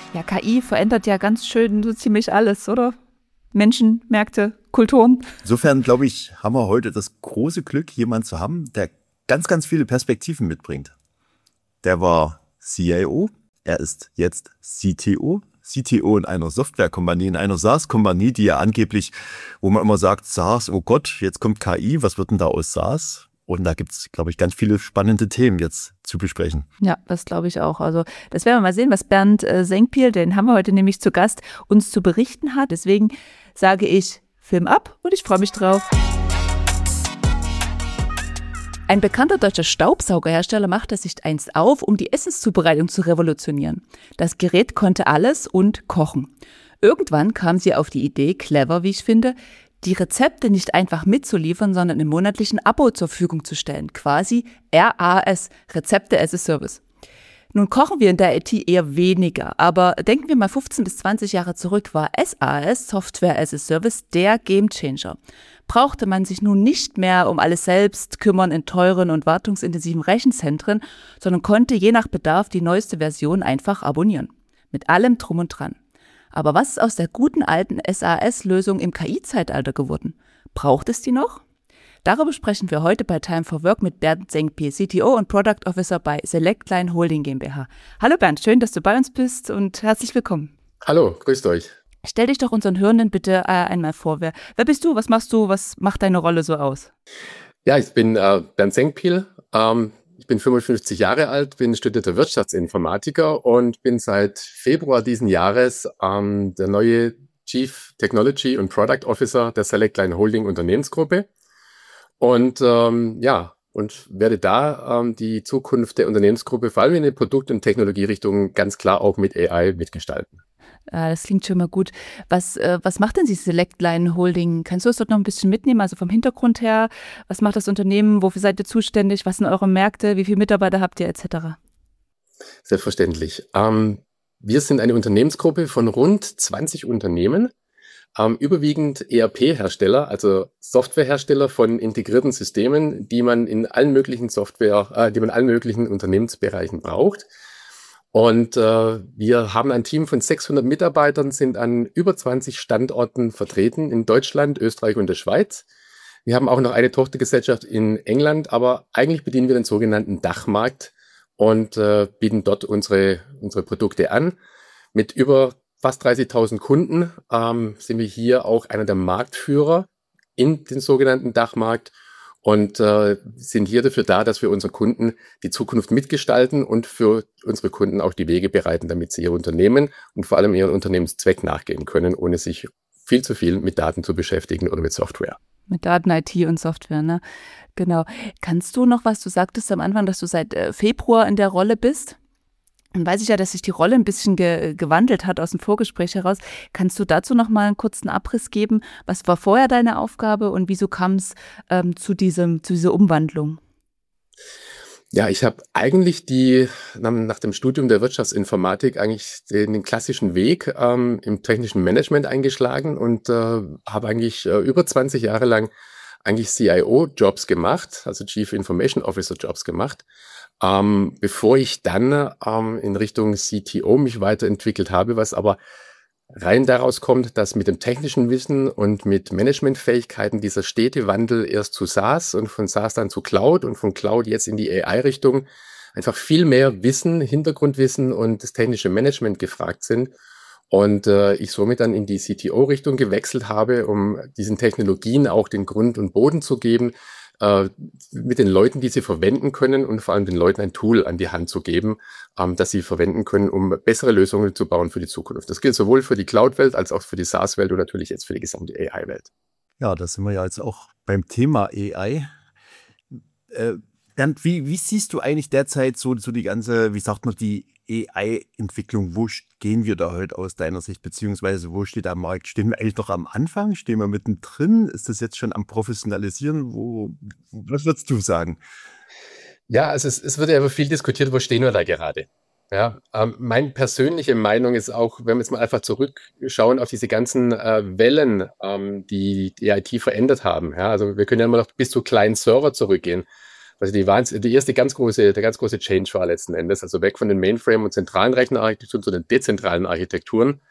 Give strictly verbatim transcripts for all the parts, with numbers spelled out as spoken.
Ja, K I verändert ja ganz schön so ziemlich alles, oder? Menschen, Märkte, Kulturen. Insofern, glaube ich, haben wir heute das große Glück, jemanden zu haben, der ganz, ganz viele Perspektiven mitbringt. Der war C I O, er ist jetzt C T O. C T O in einer Softwarekompanie, in einer SaaS-Kompanie, die ja angeblich, wo man immer sagt, SaaS, oh Gott, jetzt kommt K I, was wird denn da aus SaaS? Und da gibt es, glaube ich, ganz viele spannende Themen jetzt zu besprechen. Ja, das glaube ich auch. Also das werden wir mal sehen, was Bernd äh, Senkpiel, den haben wir heute nämlich zu Gast, uns zu berichten hat. Deswegen sage ich, Film ab und ich freue mich drauf. Ein bekannter deutscher Staubsaugerhersteller machte sich einst auf, um die Essenszubereitung zu revolutionieren. Das Gerät konnte alles und kochen. Irgendwann kam sie auf die Idee, clever, wie ich finde, die Rezepte nicht einfach mitzuliefern, sondern im monatlichen Abo zur Verfügung zu stellen. Quasi R A S, Rezepte as a Service. Nun kochen wir in der I T eher weniger, aber denken wir mal fünfzehn bis zwanzig Jahre zurück, war S A S, Software as a Service, der Gamechanger. Brauchte man sich nun nicht mehr um alles selbst kümmern in teuren und wartungsintensiven Rechenzentren, sondern konnte je nach Bedarf die neueste Version einfach abonnieren. Mit allem Drum und Dran. Aber was ist aus der guten alten S A S-Lösung im K I-Zeitalter geworden? Braucht es die noch? Darüber sprechen wir heute bei Time for Work mit Bernd Senkpiel, C T O und Product Officer bei Selectline Holding GmbH. Hallo Bernd, schön, dass du bei uns bist und herzlich willkommen. Hallo, grüßt euch. Stell dich doch unseren Hörenden bitte äh, einmal vor. Wer, wer bist du? Was machst du? Was macht deine Rolle so aus? Ja, ich bin äh, Bernd Senkpiel. Ähm, ich bin fünfundfünfzig Jahre alt, bin studierter Wirtschaftsinformatiker und bin seit Februar diesen Jahres ähm, der neue Chief Technology und Product Officer der Selectline Holding Unternehmensgruppe. Und ähm, ja, und werde da ähm, die Zukunft der Unternehmensgruppe, vor allem in der Produkt- und Technologierichtung, ganz klar auch mit A I mitgestalten. Das klingt schon mal gut. Was, äh, was macht denn die Selectline Holding? Kannst du es dort noch ein bisschen mitnehmen, also vom Hintergrund her? Was macht das Unternehmen? Wofür seid ihr zuständig? Was sind eure Märkte? Wie viele Mitarbeiter habt ihr et cetera? Selbstverständlich. Ähm, wir sind eine Unternehmensgruppe von rund zwanzig Unternehmen, ähm, überwiegend E R P-Hersteller, also Softwarehersteller von integrierten Systemen, die man in allen möglichen Software, äh, die man in allen möglichen Unternehmensbereichen braucht. Und äh, wir haben ein Team von sechshundert Mitarbeitern, sind an über zwanzig Standorten vertreten in Deutschland, Österreich und der Schweiz. Wir haben auch noch eine Tochtergesellschaft in England, aber eigentlich bedienen wir den sogenannten Dachmarkt und äh, bieten dort unsere, unsere Produkte an. Mit über fast dreißigtausend Kunden ähm, sind wir hier auch einer der Marktführer in den sogenannten Dachmarkt. Und äh, sind hier dafür da, dass wir unseren Kunden die Zukunft mitgestalten und für unsere Kunden auch die Wege bereiten, damit sie ihr Unternehmen und vor allem ihren Unternehmenszweck nachgehen können, ohne sich viel zu viel mit Daten zu beschäftigen oder mit Software. Mit Daten, I T und Software, ne? Genau. Kannst du noch was, du sagtest am Anfang, dass du seit äh, Februar in der Rolle bist? Dann weiß ich ja, dass sich die Rolle ein bisschen ge- gewandelt hat aus dem Vorgespräch heraus. Kannst du dazu noch mal einen kurzen Abriss geben? Was war vorher deine Aufgabe und wieso kam es ähm, zu diesem, zu dieser Umwandlung? Ja, ich habe eigentlich die nach dem Studium der Wirtschaftsinformatik eigentlich den, den klassischen Weg ähm, im technischen Management eingeschlagen und äh, habe eigentlich äh, über zwanzig Jahre lang eigentlich C I O-Jobs gemacht, also Chief Information Officer-Jobs gemacht. Ähm, bevor ich dann ähm, in Richtung C T O mich weiterentwickelt habe, was aber rein daraus kommt, dass mit dem technischen Wissen und mit Managementfähigkeiten dieser stete Wandel erst zu SaaS und von SaaS dann zu Cloud und von Cloud jetzt in die A I-Richtung einfach viel mehr Wissen, Hintergrundwissen und das technische Management gefragt sind. Und äh, ich somit dann in die C T O-Richtung gewechselt habe, um diesen Technologien auch den Grund und Boden zu geben, mit den Leuten, die sie verwenden können und vor allem den Leuten ein Tool an die Hand zu geben, ähm, das sie verwenden können, um bessere Lösungen zu bauen für die Zukunft. Das gilt sowohl für die Cloud-Welt als auch für die SaaS-Welt und natürlich jetzt für die gesamte A I-Welt. Ja, da sind wir ja jetzt auch beim Thema A I. Äh, Bernd, wie, wie siehst du eigentlich derzeit so, so die ganze, wie sagt man, die A I-Entwicklung? Wo stehen wir da heute aus deiner Sicht, beziehungsweise wo steht der Markt? Stehen wir eigentlich noch am Anfang? Stehen wir mittendrin? Ist das jetzt schon am Professionalisieren? Wo, was würdest du sagen? Ja, also es, es wird ja immer viel diskutiert, wo stehen wir da gerade? Ja, ähm, meine persönliche Meinung ist auch, wenn wir jetzt mal einfach zurückschauen auf diese ganzen äh, Wellen, ähm, die die I T verändert haben. Ja, also wir können ja immer noch bis zu kleinen Server zurückgehen. Also die, Wahns die erste ganz große, der ganz große Change war letzten Endes, also weg von den Mainframe- und zentralen Rechnerarchitekturen zu den dezentralen Architekturen.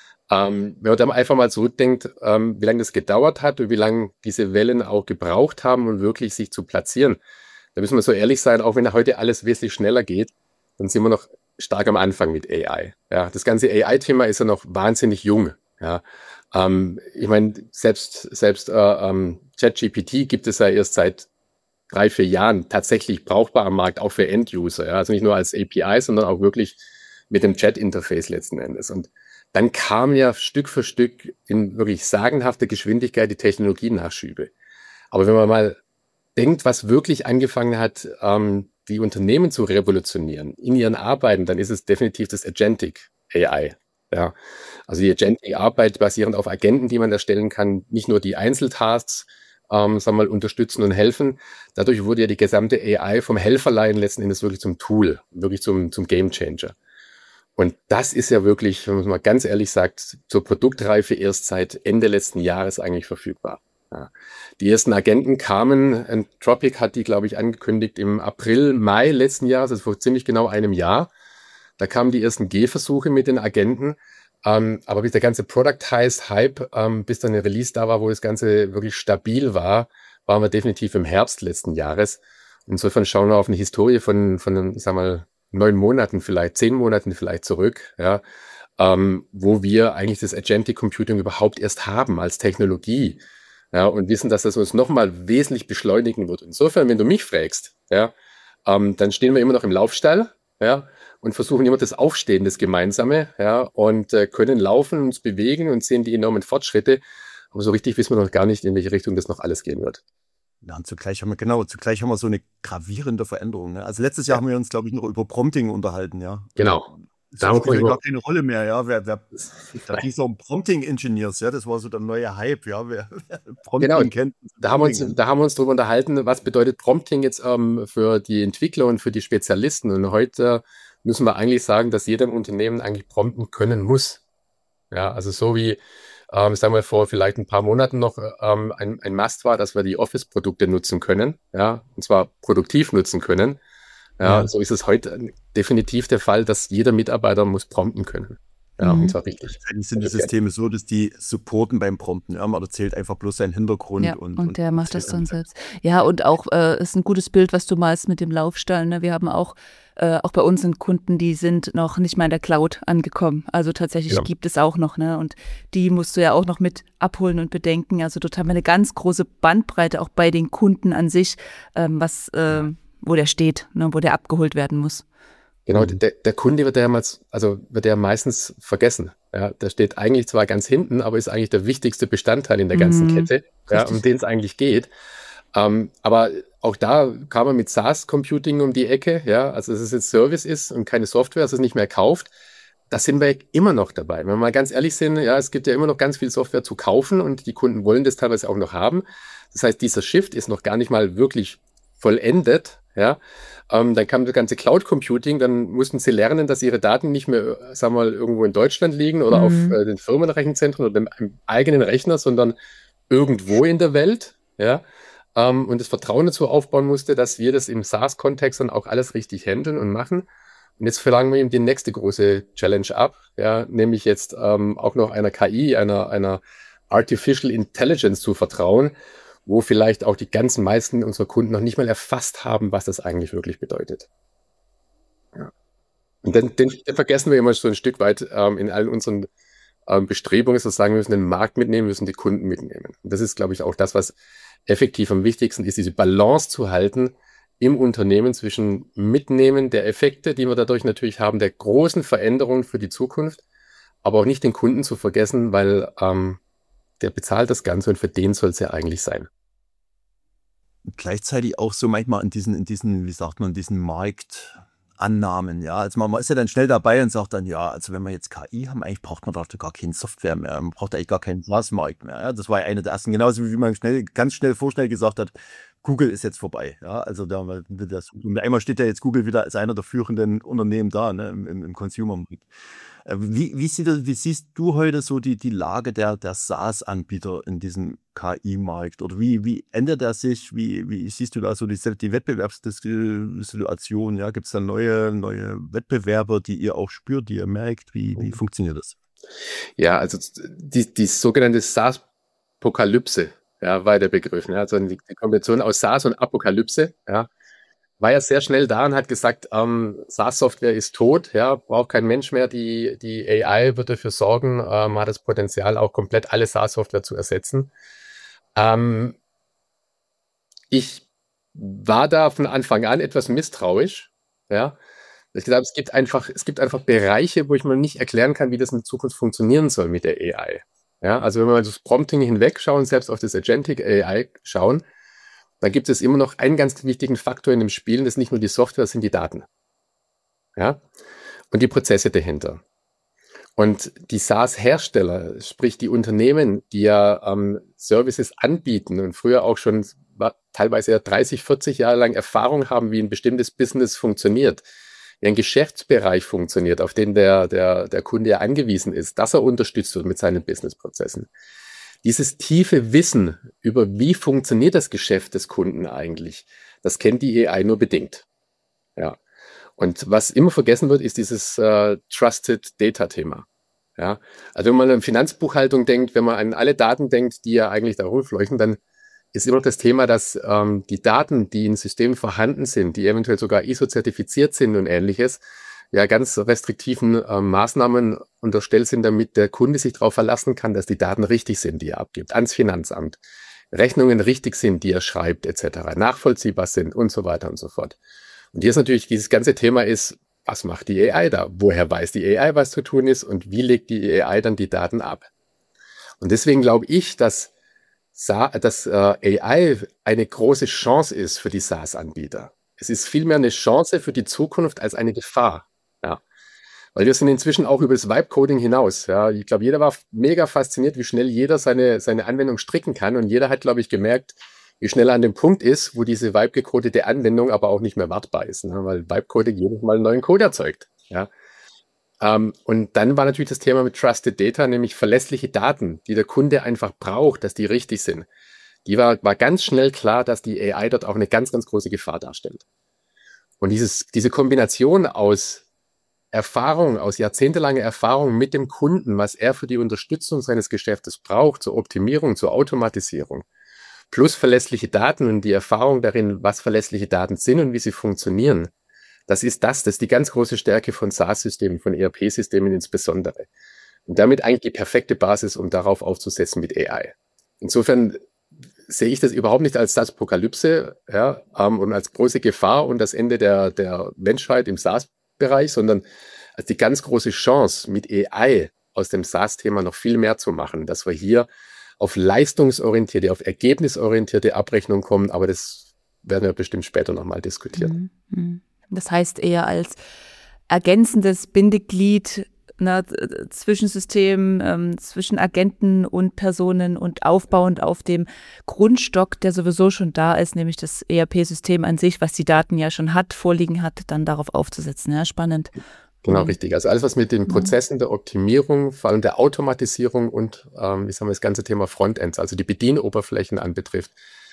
Ähm, wenn man dann einfach mal zurückdenkt, ähm, wie lange das gedauert hat und wie lange diese Wellen auch gebraucht haben, um wirklich sich zu platzieren, da müssen wir so ehrlich sein, auch wenn heute alles wesentlich schneller geht, dann sind wir noch stark am Anfang mit A I. Ja, das ganze A I-Thema ist ja noch wahnsinnig jung. Ja, ähm, ich meine, selbst, selbst äh, ähm, ChatGPT gibt es ja erst seit drei, vier Jahren tatsächlich brauchbar am Markt, auch für End-User. Ja? Also nicht nur als A P I, sondern auch wirklich mit dem Chat-Interface letzten Endes. Und dann kam ja Stück für Stück in wirklich sagenhafter Geschwindigkeit die Technologienachschübe. Aber wenn man mal denkt, was wirklich angefangen hat, ähm, die Unternehmen zu revolutionieren in ihren Arbeiten, dann ist es definitiv das Agentic A I. Ja, also die Agentic-Arbeit basierend auf Agenten, die man erstellen kann, nicht nur die Einzeltasks, ähm, sagen wir mal, unterstützen und helfen. Dadurch wurde ja die gesamte A I vom Helferlein letzten Endes wirklich zum Tool, wirklich zum, zum Gamechanger. Und das ist ja wirklich, wenn man mal ganz ehrlich sagt, zur Produktreife erst seit Ende letzten Jahres eigentlich verfügbar. Ja. Die ersten Agenten kamen, Anthropic hat die, glaube ich, angekündigt im April, Mai letzten Jahres, also vor ziemlich genau einem Jahr. Da kamen die ersten Gehversuche mit den Agenten. Ähm, aber bis der ganze Productize-Hype, ähm, bis dann ein Release da war, wo das Ganze wirklich stabil war, waren wir definitiv im Herbst letzten Jahres. Insofern schauen wir auf eine Historie von, von, ich sag mal, neun Monaten vielleicht, zehn Monaten vielleicht zurück, ja, ähm, wo wir eigentlich das Agentic Computing überhaupt erst haben als Technologie, ja, und wissen, dass das uns nochmal wesentlich beschleunigen wird. Insofern, wenn du mich fragst, ja, ähm, dann stehen wir immer noch im Laufstall, ja, und versuchen immer das Aufstehen, das Gemeinsame, ja, und äh, können laufen, uns bewegen und sehen die enormen Fortschritte. Aber so richtig wissen wir noch gar nicht, in welche Richtung das noch alles gehen wird. Ja, und zugleich haben wir, genau, zugleich haben wir so eine gravierende Veränderung. Ne? Also letztes Jahr Ja. haben wir uns, glaube ich, noch über Prompting unterhalten, ja. Genau. Das spielt ja gar keine Rolle mehr, ja. Wer, wer, da ging es um Prompting-Engineers, ja, das war so der neue Hype, ja. Wer, wer Prompting genau. kennt. Da haben, wir uns, da haben wir uns drüber unterhalten, was bedeutet Prompting jetzt ähm, für die Entwickler und für die Spezialisten. Und heute müssen wir eigentlich sagen, dass jeder im Unternehmen eigentlich prompten können muss. Ja, also so wie, ähm, sagen wir vor vielleicht ein paar Monaten noch ähm, ein, ein Must war, dass wir die Office-Produkte nutzen können, ja, und zwar produktiv nutzen können. Ja, ja. So ist es heute definitiv der Fall, dass jeder Mitarbeiter muss prompten können. Ja, mhm. Und zwar richtig. Eigentlich sind die Systeme so, dass die supporten beim Prompten. Ja, man erzählt einfach bloß seinen Hintergrund. Ja, und, und der und macht das dann selbst. Ja, und auch äh, ist ein gutes Bild, was du malst mit dem Laufstall. Ne? Wir haben auch, äh, auch bei uns sind Kunden, die sind noch nicht mal in der Cloud angekommen. Also tatsächlich ja. gibt es auch noch. Ne? Und die musst du ja auch noch mit abholen und bedenken. Also dort haben wir eine ganz große Bandbreite auch bei den Kunden an sich, ähm, was, äh, wo der steht, ne? Wo der abgeholt werden muss. Genau, der, der Kunde wird ja mal, also wird ja meistens vergessen. Ja, der steht eigentlich zwar ganz hinten, aber ist eigentlich der wichtigste Bestandteil in der ganzen mhm, Kette, ja, um den es eigentlich geht. Ähm, aber auch da kam man mit SaaS-Computing um die Ecke, ja, also dass es jetzt Service ist und keine Software, dass es nicht mehr kauft. Da sind wir immer noch dabei. Wenn wir mal ganz ehrlich sind, ja, es gibt ja immer noch ganz viel Software zu kaufen und die Kunden wollen das teilweise auch noch haben. Das heißt, dieser Shift ist noch gar nicht mal wirklich vollendet, ja. Ähm, dann kam das ganze Cloud Computing, dann mussten sie lernen, dass ihre Daten nicht mehr, sagen wir mal, irgendwo in Deutschland liegen oder mhm. auf äh, den Firmenrechenzentren oder dem eigenen Rechner, sondern irgendwo in der Welt, ja. Ähm, und das Vertrauen dazu aufbauen musste, dass wir das im SaaS-Kontext dann auch alles richtig handeln und machen. Und jetzt verlangen wir ihm die nächste große Challenge ab, ja, nämlich jetzt ähm, auch noch einer K I, einer, einer Artificial Intelligence zu vertrauen, wo vielleicht auch die ganzen meisten unserer Kunden noch nicht mal erfasst haben, was das eigentlich wirklich bedeutet. Ja. Und den, den, den vergessen wir immer so ein Stück weit ähm, in allen unseren ähm, Bestrebungen, sozusagen, wir müssen den Markt mitnehmen, wir müssen die Kunden mitnehmen. Und das ist, glaube ich, auch das, was effektiv am wichtigsten ist, diese Balance zu halten im Unternehmen zwischen Mitnehmen der Effekte, die wir dadurch natürlich haben, der großen Veränderungen für die Zukunft, aber auch nicht den Kunden zu vergessen, weil ähm, der bezahlt das Ganze und für den soll es ja eigentlich sein. Gleichzeitig auch so manchmal in diesen, in diesen, wie sagt man, diesen Marktannahmen, ja. Also man, man ist ja dann schnell dabei und sagt dann, ja, also wenn wir jetzt K I haben, eigentlich braucht man da gar keine Software mehr, man braucht eigentlich gar keinen SaaS-Markt mehr. Ja? Das war ja eine der ersten, genauso wie man schnell, ganz schnell vorschnell gesagt hat, Google ist jetzt vorbei. Ja? Also da, das, einmal steht ja jetzt Google wieder als einer der führenden Unternehmen da, ne, im, im Consumer-Markt. Wie, wie, sieht das, wie siehst du heute so die, die Lage der, der SaaS-Anbieter in diesem K I-Markt? Oder wie, wie ändert er sich? Wie, wie siehst du da so die, die Wettbewerbssituation? Ja, gibt es da neue, neue Wettbewerber, die ihr auch spürt, die ihr merkt? Wie, wie funktioniert das? Ja, also die, die sogenannte SaaS-Pokalypse, ja, war der Begriff. Ne? Also die, die Kombination aus SaaS und Apokalypse, ja, war ja sehr schnell da und hat gesagt, ähm, SaaS-Software ist tot, ja, braucht kein Mensch mehr, die, die A I wird dafür sorgen, ähm, hat das Potenzial, auch komplett alle SaaS-Software zu ersetzen. Ähm, ich war da von Anfang an etwas misstrauisch, ja. Ich glaube, es gibt einfach, es gibt einfach Bereiche, wo ich mir nicht erklären kann, wie das in Zukunft funktionieren soll mit der A I. Ja, also wenn wir das Prompting hinwegschauen, selbst auf das Agentic A I schauen, dann gibt es immer noch einen ganz wichtigen Faktor in dem Spiel, das ist nicht nur die Software, das sind die Daten. Ja? Und die Prozesse dahinter. Und die SaaS-Hersteller, sprich die Unternehmen, die ja ähm, Services anbieten und früher auch schon teilweise ja dreißig, vierzig Jahre lang Erfahrung haben, wie ein bestimmtes Business funktioniert, wie ein Geschäftsbereich funktioniert, auf den der, der, der Kunde ja angewiesen ist, dass er unterstützt wird mit seinen Businessprozessen. Dieses tiefe Wissen über, wie funktioniert das Geschäft des Kunden eigentlich, das kennt die A I nur bedingt. Ja. Und was immer vergessen wird, ist dieses äh, Trusted Data-Thema. Ja. Also wenn man an Finanzbuchhaltung denkt, wenn man an alle Daten denkt, die ja eigentlich da rumfleuchen, dann ist immer noch das Thema, dass ähm, die Daten, die in Systemen vorhanden sind, die eventuell sogar I S O-zertifiziert sind und ähnliches, ja ganz restriktiven äh, Maßnahmen unterstellt sind, damit der Kunde sich darauf verlassen kann, dass die Daten richtig sind, die er abgibt, ans Finanzamt, Rechnungen richtig sind, die er schreibt, et cetera, nachvollziehbar sind und so weiter und so fort. Und hier ist natürlich dieses ganze Thema ist, was macht die A I da? Woher weiß die A I, was zu tun ist und wie legt die A I dann die Daten ab? Und deswegen glaube ich, dass, dass äh, A I eine große Chance ist für die SaaS-Anbieter. Es ist vielmehr eine Chance für die Zukunft als eine Gefahr. Ja, weil wir sind inzwischen auch über das Vibe-Coding hinaus. Ja, ich glaube, jeder war mega fasziniert, wie schnell jeder seine, seine Anwendung stricken kann. Und jeder hat, glaube ich, gemerkt, wie schnell er an dem Punkt ist, wo diese Vibe-gecodete Anwendung aber auch nicht mehr wartbar ist. Ne? Weil Vibe-Coding jedes Mal einen neuen Code erzeugt. Ja. Ähm, und dann war natürlich das Thema mit Trusted Data, nämlich verlässliche Daten, die der Kunde einfach braucht, dass die richtig sind. Die war, war ganz schnell klar, dass die A I dort auch eine ganz, ganz große Gefahr darstellt. Und dieses, diese Kombination aus Erfahrung, aus jahrzehntelanger Erfahrung mit dem Kunden, was er für die Unterstützung seines Geschäftes braucht, zur Optimierung, zur Automatisierung, plus verlässliche Daten und die Erfahrung darin, was verlässliche Daten sind und wie sie funktionieren, das ist das, das ist die ganz große Stärke von SaaS-Systemen, von E R P-Systemen insbesondere. Und damit eigentlich die perfekte Basis, um darauf aufzusetzen mit A I. Insofern sehe ich das überhaupt nicht als SaaS-Apokalypse, ja, ähm, und als große Gefahr und das Ende der, der Menschheit im SaaS Bereich, sondern als die ganz große Chance, mit A I aus dem SaaS-Thema noch viel mehr zu machen, dass wir hier auf leistungsorientierte, auf ergebnisorientierte Abrechnung kommen, aber das werden wir bestimmt später nochmal diskutieren. Das heißt eher als ergänzendes Bindeglied, ne, zwischen Systemen, ähm, zwischen Agenten und Personen und aufbauend auf dem Grundstock, der sowieso schon da ist, nämlich das E R P-System an sich, was die Daten ja schon hat, vorliegen hat, dann darauf aufzusetzen. Ja, spannend. Genau, mhm. richtig. Also alles, was mit den Prozessen der Optimierung, vor allem der Automatisierung und, ähm, wie sagen wir, das ganze Thema Frontends, also die Bedienoberflächen anbetrifft,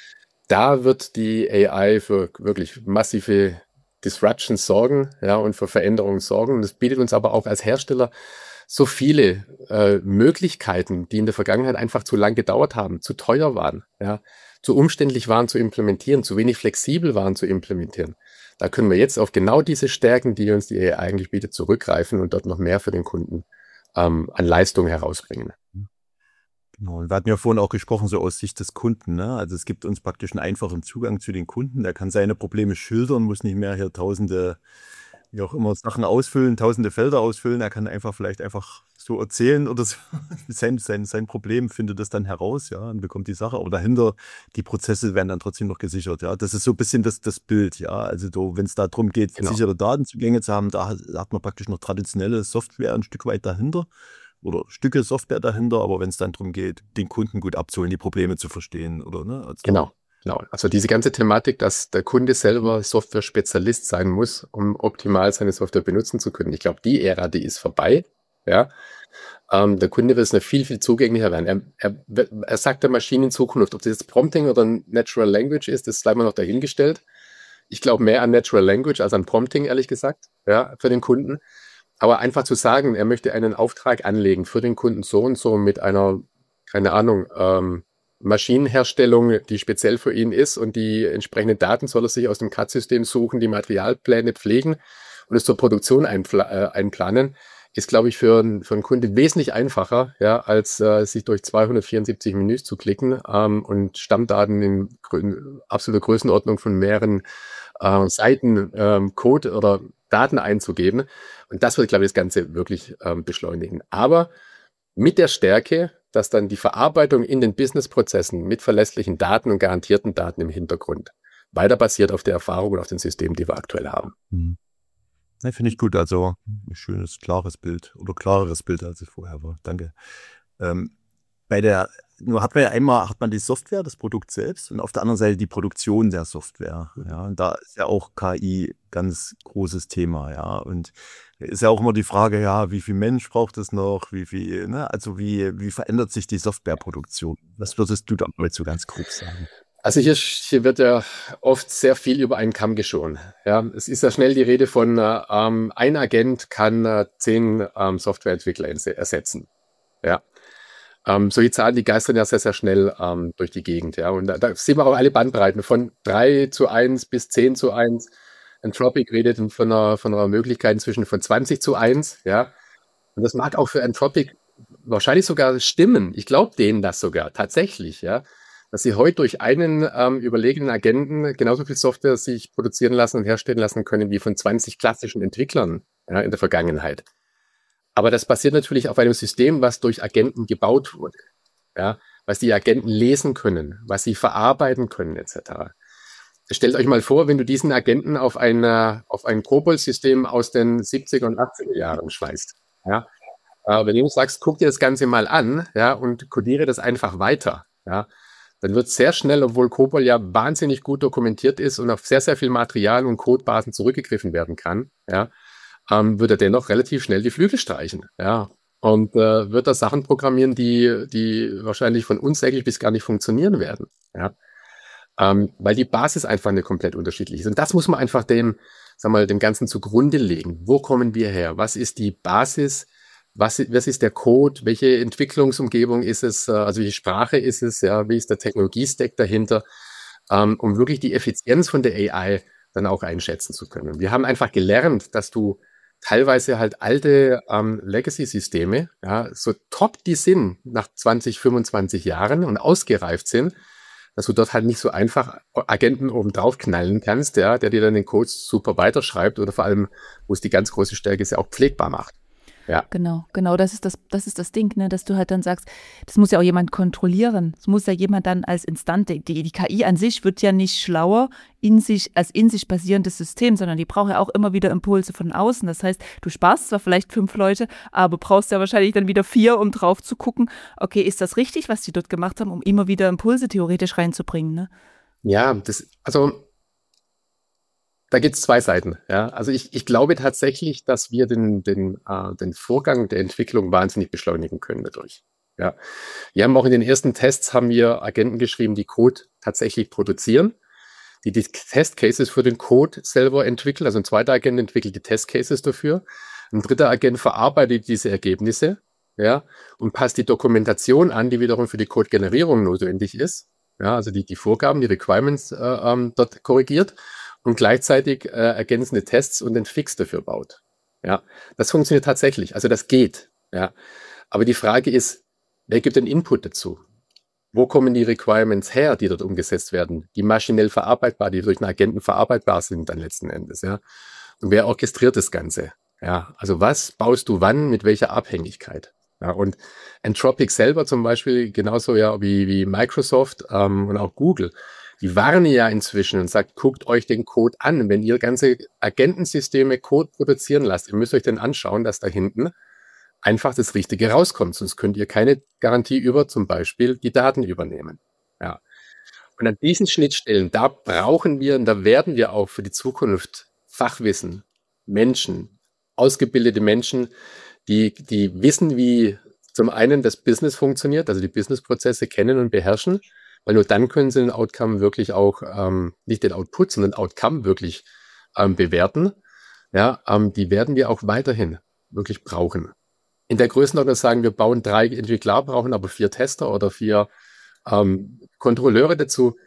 da wird die A I für wirklich massive Disruptions sorgen, ja, und für Veränderungen sorgen. Und das bietet uns aber auch als Hersteller so viele äh, Möglichkeiten, die in der Vergangenheit einfach zu lang gedauert haben, zu teuer waren, ja, zu umständlich waren zu implementieren, zu wenig flexibel waren zu implementieren. Da können wir jetzt auf genau diese Stärken, die uns die A I eigentlich bietet, zurückgreifen und dort noch mehr für den Kunden ähm, an Leistung herausbringen. Genau, und wir hatten ja vorhin auch gesprochen, so aus Sicht des Kunden, ne? Also es gibt uns praktisch einen einfachen Zugang zu den Kunden. Der kann seine Probleme schildern, muss nicht mehr hier tausende, wie auch immer, Sachen ausfüllen, tausende Felder ausfüllen. Er kann einfach vielleicht einfach so erzählen oder so. sein, sein, sein Problem findet das dann heraus, ja, und bekommt die Sache. Aber dahinter, die Prozesse werden dann trotzdem noch gesichert, ja. Das ist so ein bisschen das, das Bild, ja. Also so, wenn es darum geht, Genau. sichere Datenzugänge zu haben, da hat man praktisch noch traditionelle Software ein Stück weit dahinter. Oder Stücke Software dahinter, aber wenn es dann darum geht, den Kunden gut abzuholen, die Probleme zu verstehen, oder ne? Also genau, genau. Also diese ganze Thematik, dass der Kunde selber Software-Spezialist sein muss, um optimal seine Software benutzen zu können. Ich glaube, die Ära, die ist vorbei. Ja, ähm, der Kunde wird es noch viel, viel zugänglicher werden. Er, er, er sagt der Maschine in Zukunft, ob das jetzt Prompting oder Natural Language ist, das bleibt mal noch dahingestellt. Ich glaube mehr an Natural Language als an Prompting, ehrlich gesagt, ja, für den Kunden. Aber einfach zu sagen, er möchte einen Auftrag anlegen für den Kunden so und so mit einer, keine Ahnung, ähm, Maschinenherstellung, die speziell für ihn ist, und die entsprechenden Daten soll er sich aus dem C A D-System suchen, die Materialpläne pflegen und es zur Produktion einpla äh, einplanen, ist, glaube ich, für, ein, für einen Kunden wesentlich einfacher, ja, als äh, sich durch zweihundertvierundsiebzig Menüs zu klicken ähm, und Stammdaten in grö absoluter Größenordnung von mehreren äh, Seiten ähm, Code oder Daten einzugeben. Und das wird, glaube ich, das Ganze wirklich ähm, beschleunigen. Aber mit der Stärke, dass dann die Verarbeitung in den Businessprozessen mit verlässlichen Daten und garantierten Daten im Hintergrund weiter basiert auf der Erfahrung und auf den Systemen, die wir aktuell haben. Mhm. Ne, finde ich gut. Also ein schönes, klares Bild oder klareres Bild, als es vorher war. Danke. Ähm, bei der, nur hat man ja einmal hat man die Software, das Produkt selbst, und auf der anderen Seite die Produktion der Software. Ja, und da ist ja auch K I ganz großes Thema. Ja, und ist ja auch immer die Frage, ja, wie viel Mensch braucht es noch? Wie viel, ne? Also wie, wie verändert sich die Softwareproduktion? Was würdest du damit so ganz grob sagen? Also hier, hier wird ja oft sehr viel über einen Kamm geschoren. Ja, es ist ja schnell die Rede von, äh, ähm, ein Agent kann äh, zehn ähm, Softwareentwickler ersetzen. Ja, ähm, solche Zahlen, die geistern ja sehr, sehr schnell ähm, durch die Gegend. Ja, und da, da sehen wir auch alle Bandbreiten von drei zu eins bis zehn zu eins. Anthropic redet von einer, von einer Möglichkeit inzwischen von zwanzig zu eins. Ja, und das mag auch für Anthropic wahrscheinlich sogar stimmen. Ich glaube denen das sogar tatsächlich. Ja, dass sie heute durch einen ähm, überlegenen Agenten genauso viel Software sich produzieren lassen und herstellen lassen können wie von zwanzig klassischen Entwicklern, ja, in der Vergangenheit. Aber das basiert natürlich auf einem System, was durch Agenten gebaut wurde, ja, was die Agenten lesen können, was sie verarbeiten können, et cetera. Stellt euch mal vor, wenn du diesen Agenten auf ein, äh, auf ein COBOL-System aus den siebziger und achtziger Jahren schmeißt. Ja. Äh, wenn du sagst, guck dir das Ganze mal an, ja, und codiere das einfach weiter, ja, dann wird sehr schnell, obwohl COBOL ja wahnsinnig gut dokumentiert ist und auf sehr, sehr viel Material und Codebasen zurückgegriffen werden kann, ja, ähm, wird er dennoch relativ schnell die Flügel streichen, ja, und äh, wird da Sachen programmieren, die, die wahrscheinlich von unsäglich bis gar nicht funktionieren werden, ja, ähm, weil die Basis einfach eine komplett unterschiedlich ist. Und das muss man einfach dem, sag mal, dem Ganzen zugrunde legen. Wo kommen wir her? Was ist die Basis? Was, was ist der Code? Welche Entwicklungsumgebung ist es? Also welche Sprache ist es? Ja, wie ist der Technologiestack dahinter? Ähm, um wirklich die Effizienz von der A I dann auch einschätzen zu können. Wir haben einfach gelernt, dass du teilweise halt alte ähm, Legacy-Systeme, ja, so top die sind nach zwanzig, fünfundzwanzig Jahren und ausgereift sind, dass du dort halt nicht so einfach Agenten oben drauf knallen kannst, ja, der dir dann den Code super weiterschreibt oder vor allem, wo es die ganz große Stärke ist, ja auch pflegbar macht. Ja. Genau, genau, das ist das, das ist das Ding, ne, dass du halt dann sagst, das muss ja auch jemand kontrollieren. Es muss ja jemand dann als Instant, die, die K I an sich wird ja nicht schlauer in sich, als in sich basierendes System, sondern die braucht ja auch immer wieder Impulse von außen. Das heißt, du sparst zwar vielleicht fünf Leute, aber brauchst ja wahrscheinlich dann wieder vier, um drauf zu gucken, okay, ist das richtig, was die dort gemacht haben, um immer wieder Impulse theoretisch reinzubringen, ne? Ja, das, also da gibt es zwei Seiten. Ja, also ich, ich glaube tatsächlich, dass wir den, den, äh, den Vorgang der Entwicklung wahnsinnig beschleunigen können dadurch. Ja, wir haben auch in den ersten Tests haben wir Agenten geschrieben, die Code tatsächlich produzieren, die die Testcases für den Code selber entwickeln. Also ein zweiter Agent entwickelt die Testcases dafür. Ein dritter Agent verarbeitet diese Ergebnisse, ja, und passt die Dokumentation an, die wiederum für die Code-Generierung notwendig ist. Ja, also die, die Vorgaben, die Requirements äh, ähm, dort korrigiert. Und gleichzeitig äh, ergänzende Tests und den Fix dafür baut. Ja, das funktioniert tatsächlich. Also das geht. Ja, aber die Frage ist, wer gibt den Input dazu? Wo kommen die Requirements her, die dort umgesetzt werden? Die maschinell verarbeitbar, die durch einen Agenten verarbeitbar sind dann letzten Endes. Ja, und wer orchestriert das Ganze? Ja, also was baust du wann mit welcher Abhängigkeit? Ja, und Anthropic selber zum Beispiel genauso ja wie wie Microsoft ähm, und auch Google. Die warnen ja inzwischen und sagt, guckt euch den Code an. Wenn ihr ganze Agentensysteme Code produzieren lasst, ihr müsst euch dann anschauen, dass da hinten einfach das Richtige rauskommt. Sonst könnt ihr keine Garantie über zum Beispiel die Daten übernehmen. Ja. Und an diesen Schnittstellen, da brauchen wir und da werden wir auch für die Zukunft Fachwissen, Menschen, ausgebildete Menschen, die, die wissen, wie zum einen das Business funktioniert, also die Businessprozesse kennen und beherrschen, weil nur dann können sie den Outcome wirklich auch, ähm, nicht den Output, sondern den Outcome wirklich ähm, bewerten. Ja, ähm, die werden wir auch weiterhin wirklich brauchen. In der Größenordnung sagen wir, bauen drei Entwickler, brauchen aber vier Tester oder vier ähm, Kontrolleure dazu.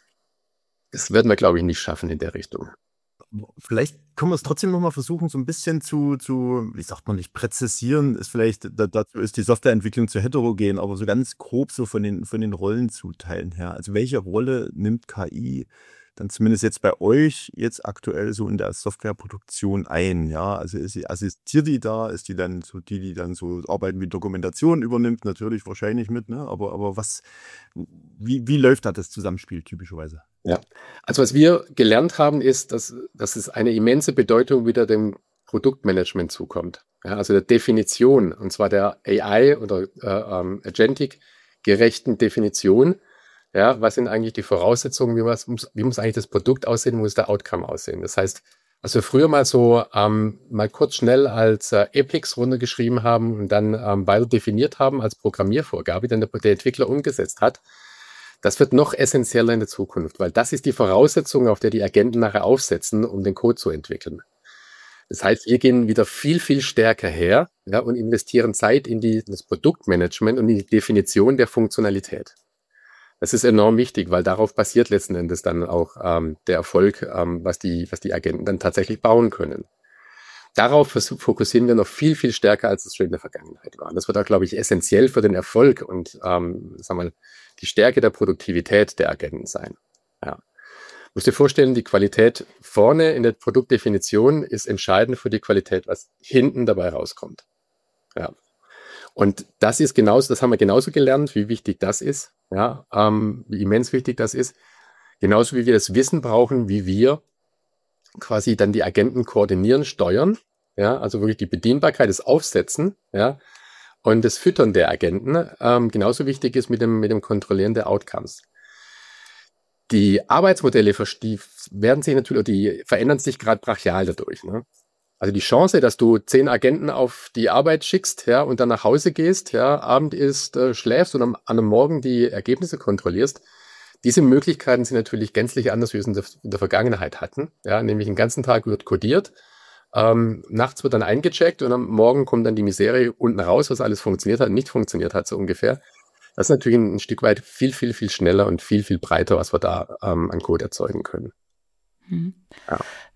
Das werden wir, glaube ich, nicht schaffen in der Richtung. Vielleicht können wir es trotzdem noch mal versuchen, so ein bisschen zu, zu, wie sagt man nicht, präzisieren. Ist vielleicht, da, dazu ist die Softwareentwicklung zu heterogen, aber so ganz grob so von den, von den Rollenzuteilen her. Also welche Rolle nimmt K I dann zumindest jetzt bei euch jetzt aktuell so in der Softwareproduktion ein? Ja, also ist sie, assistiert die da? Ist die dann so die, die dann so Arbeiten wie Dokumentation übernimmt? Natürlich wahrscheinlich mit, ne? Aber, aber was, wie, wie läuft da das Zusammenspiel typischerweise? Ja, also was wir gelernt haben, ist, dass, dass es eine immense Bedeutung wieder dem Produktmanagement zukommt. Ja, also der Definition, und zwar der A I oder äh, ähm, Agentic-gerechten Definition. Ja, was sind eigentlich die Voraussetzungen, wie, was, wie muss eigentlich das Produkt aussehen, wie muss der Outcome aussehen? Das heißt, was wir früher mal so ähm, mal kurz schnell als äh, Epics runtergeschrieben haben und dann ähm, weiter definiert haben als Programmiervorgabe, die dann der, der Entwickler umgesetzt hat, das wird noch essentieller in der Zukunft, weil das ist die Voraussetzung, auf der die Agenten nachher aufsetzen, um den Code zu entwickeln. Das heißt, wir gehen wieder viel, viel stärker her, ja, und investieren Zeit in die, das Produktmanagement und in die Definition der Funktionalität. Das ist enorm wichtig, weil darauf basiert letzten Endes dann auch ähm, der Erfolg, ähm, was die, was die Agenten dann tatsächlich bauen können. Darauf fokussieren wir noch viel, viel stärker, als es schon in der Vergangenheit war. Das wird auch, glaube ich, essentiell für den Erfolg und ähm, sagen wir mal, die Stärke der Produktivität der Agenten sein. Ja. Du musst dir vorstellen, die Qualität vorne in der Produktdefinition ist entscheidend für die Qualität, was hinten dabei rauskommt. Ja. Und das ist genauso, das haben wir genauso gelernt, wie wichtig das ist, ja, ähm, wie immens wichtig das ist. Genauso wie wir das Wissen brauchen, wie wir quasi dann die Agenten koordinieren, steuern, ja, also wirklich die Bedienbarkeit, das Aufsetzen, ja, und das Füttern der Agenten ähm, genauso wichtig ist mit dem, mit dem Kontrollieren der Outcomes. Die Arbeitsmodelle die werden sich natürlich, die verändern sich gerade brachial dadurch. Ne? Also die Chance, dass du zehn Agenten auf die Arbeit schickst, ja, und dann nach Hause gehst, ja, Abend isst, äh, schläfst und am, an einem Morgen die Ergebnisse kontrollierst, diese Möglichkeiten sind natürlich gänzlich anders, wie wir es in der, in der Vergangenheit hatten. Ja, nämlich den ganzen Tag wird codiert, ähm, nachts wird dann eingecheckt und am Morgen kommt dann die Misere unten raus, was alles funktioniert hat und nicht funktioniert hat, so ungefähr. Das ist natürlich ein, ein Stück weit viel, viel, viel schneller und viel, viel breiter, was wir da ähm, an Code erzeugen können. Hm. Ja.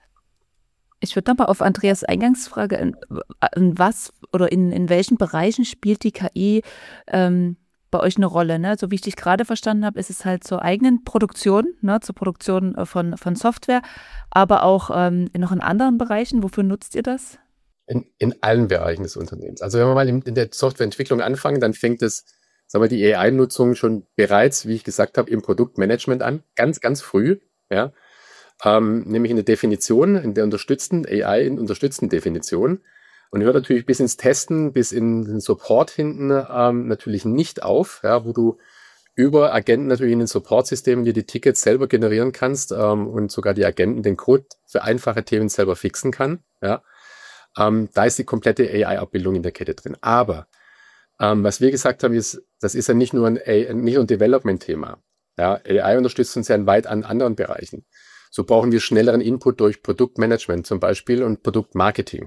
Ich würde nochmal auf Andreas Eingangsfrage, in, in was oder in, in welchen Bereichen spielt die K I ähm, bei euch eine Rolle? Ne? So wie ich dich gerade verstanden habe, ist es halt zur eigenen Produktion, ne? Zur Produktion von, von Software, aber auch ähm, noch in anderen Bereichen. Wofür nutzt ihr das? In, in allen Bereichen des Unternehmens. Also wenn wir mal in, in der Softwareentwicklung anfangen, dann fängt es, sagen wir, die A I-Nutzung schon bereits, wie ich gesagt habe, im Produktmanagement an, ganz, ganz früh, ja. Ähm, nämlich in der Definition, in der unterstützten A I, in unterstützten Definition. Und hört natürlich bis ins Testen, bis in den Support hinten ähm, natürlich nicht auf, ja, wo du über Agenten natürlich in den Support-Systemen dir die Tickets selber generieren kannst ähm, und sogar die Agenten den Code für einfache Themen selber fixen kann. Ja. Ähm, da ist die komplette A I-Abbildung in der Kette drin. Aber ähm, was wir gesagt haben, ist, das ist ja nicht nur ein, A- nicht nur ein Development-Thema. Ja. A I unterstützt uns ja in weit an anderen Bereichen. So brauchen wir schnelleren Input durch Produktmanagement zum Beispiel und Produktmarketing.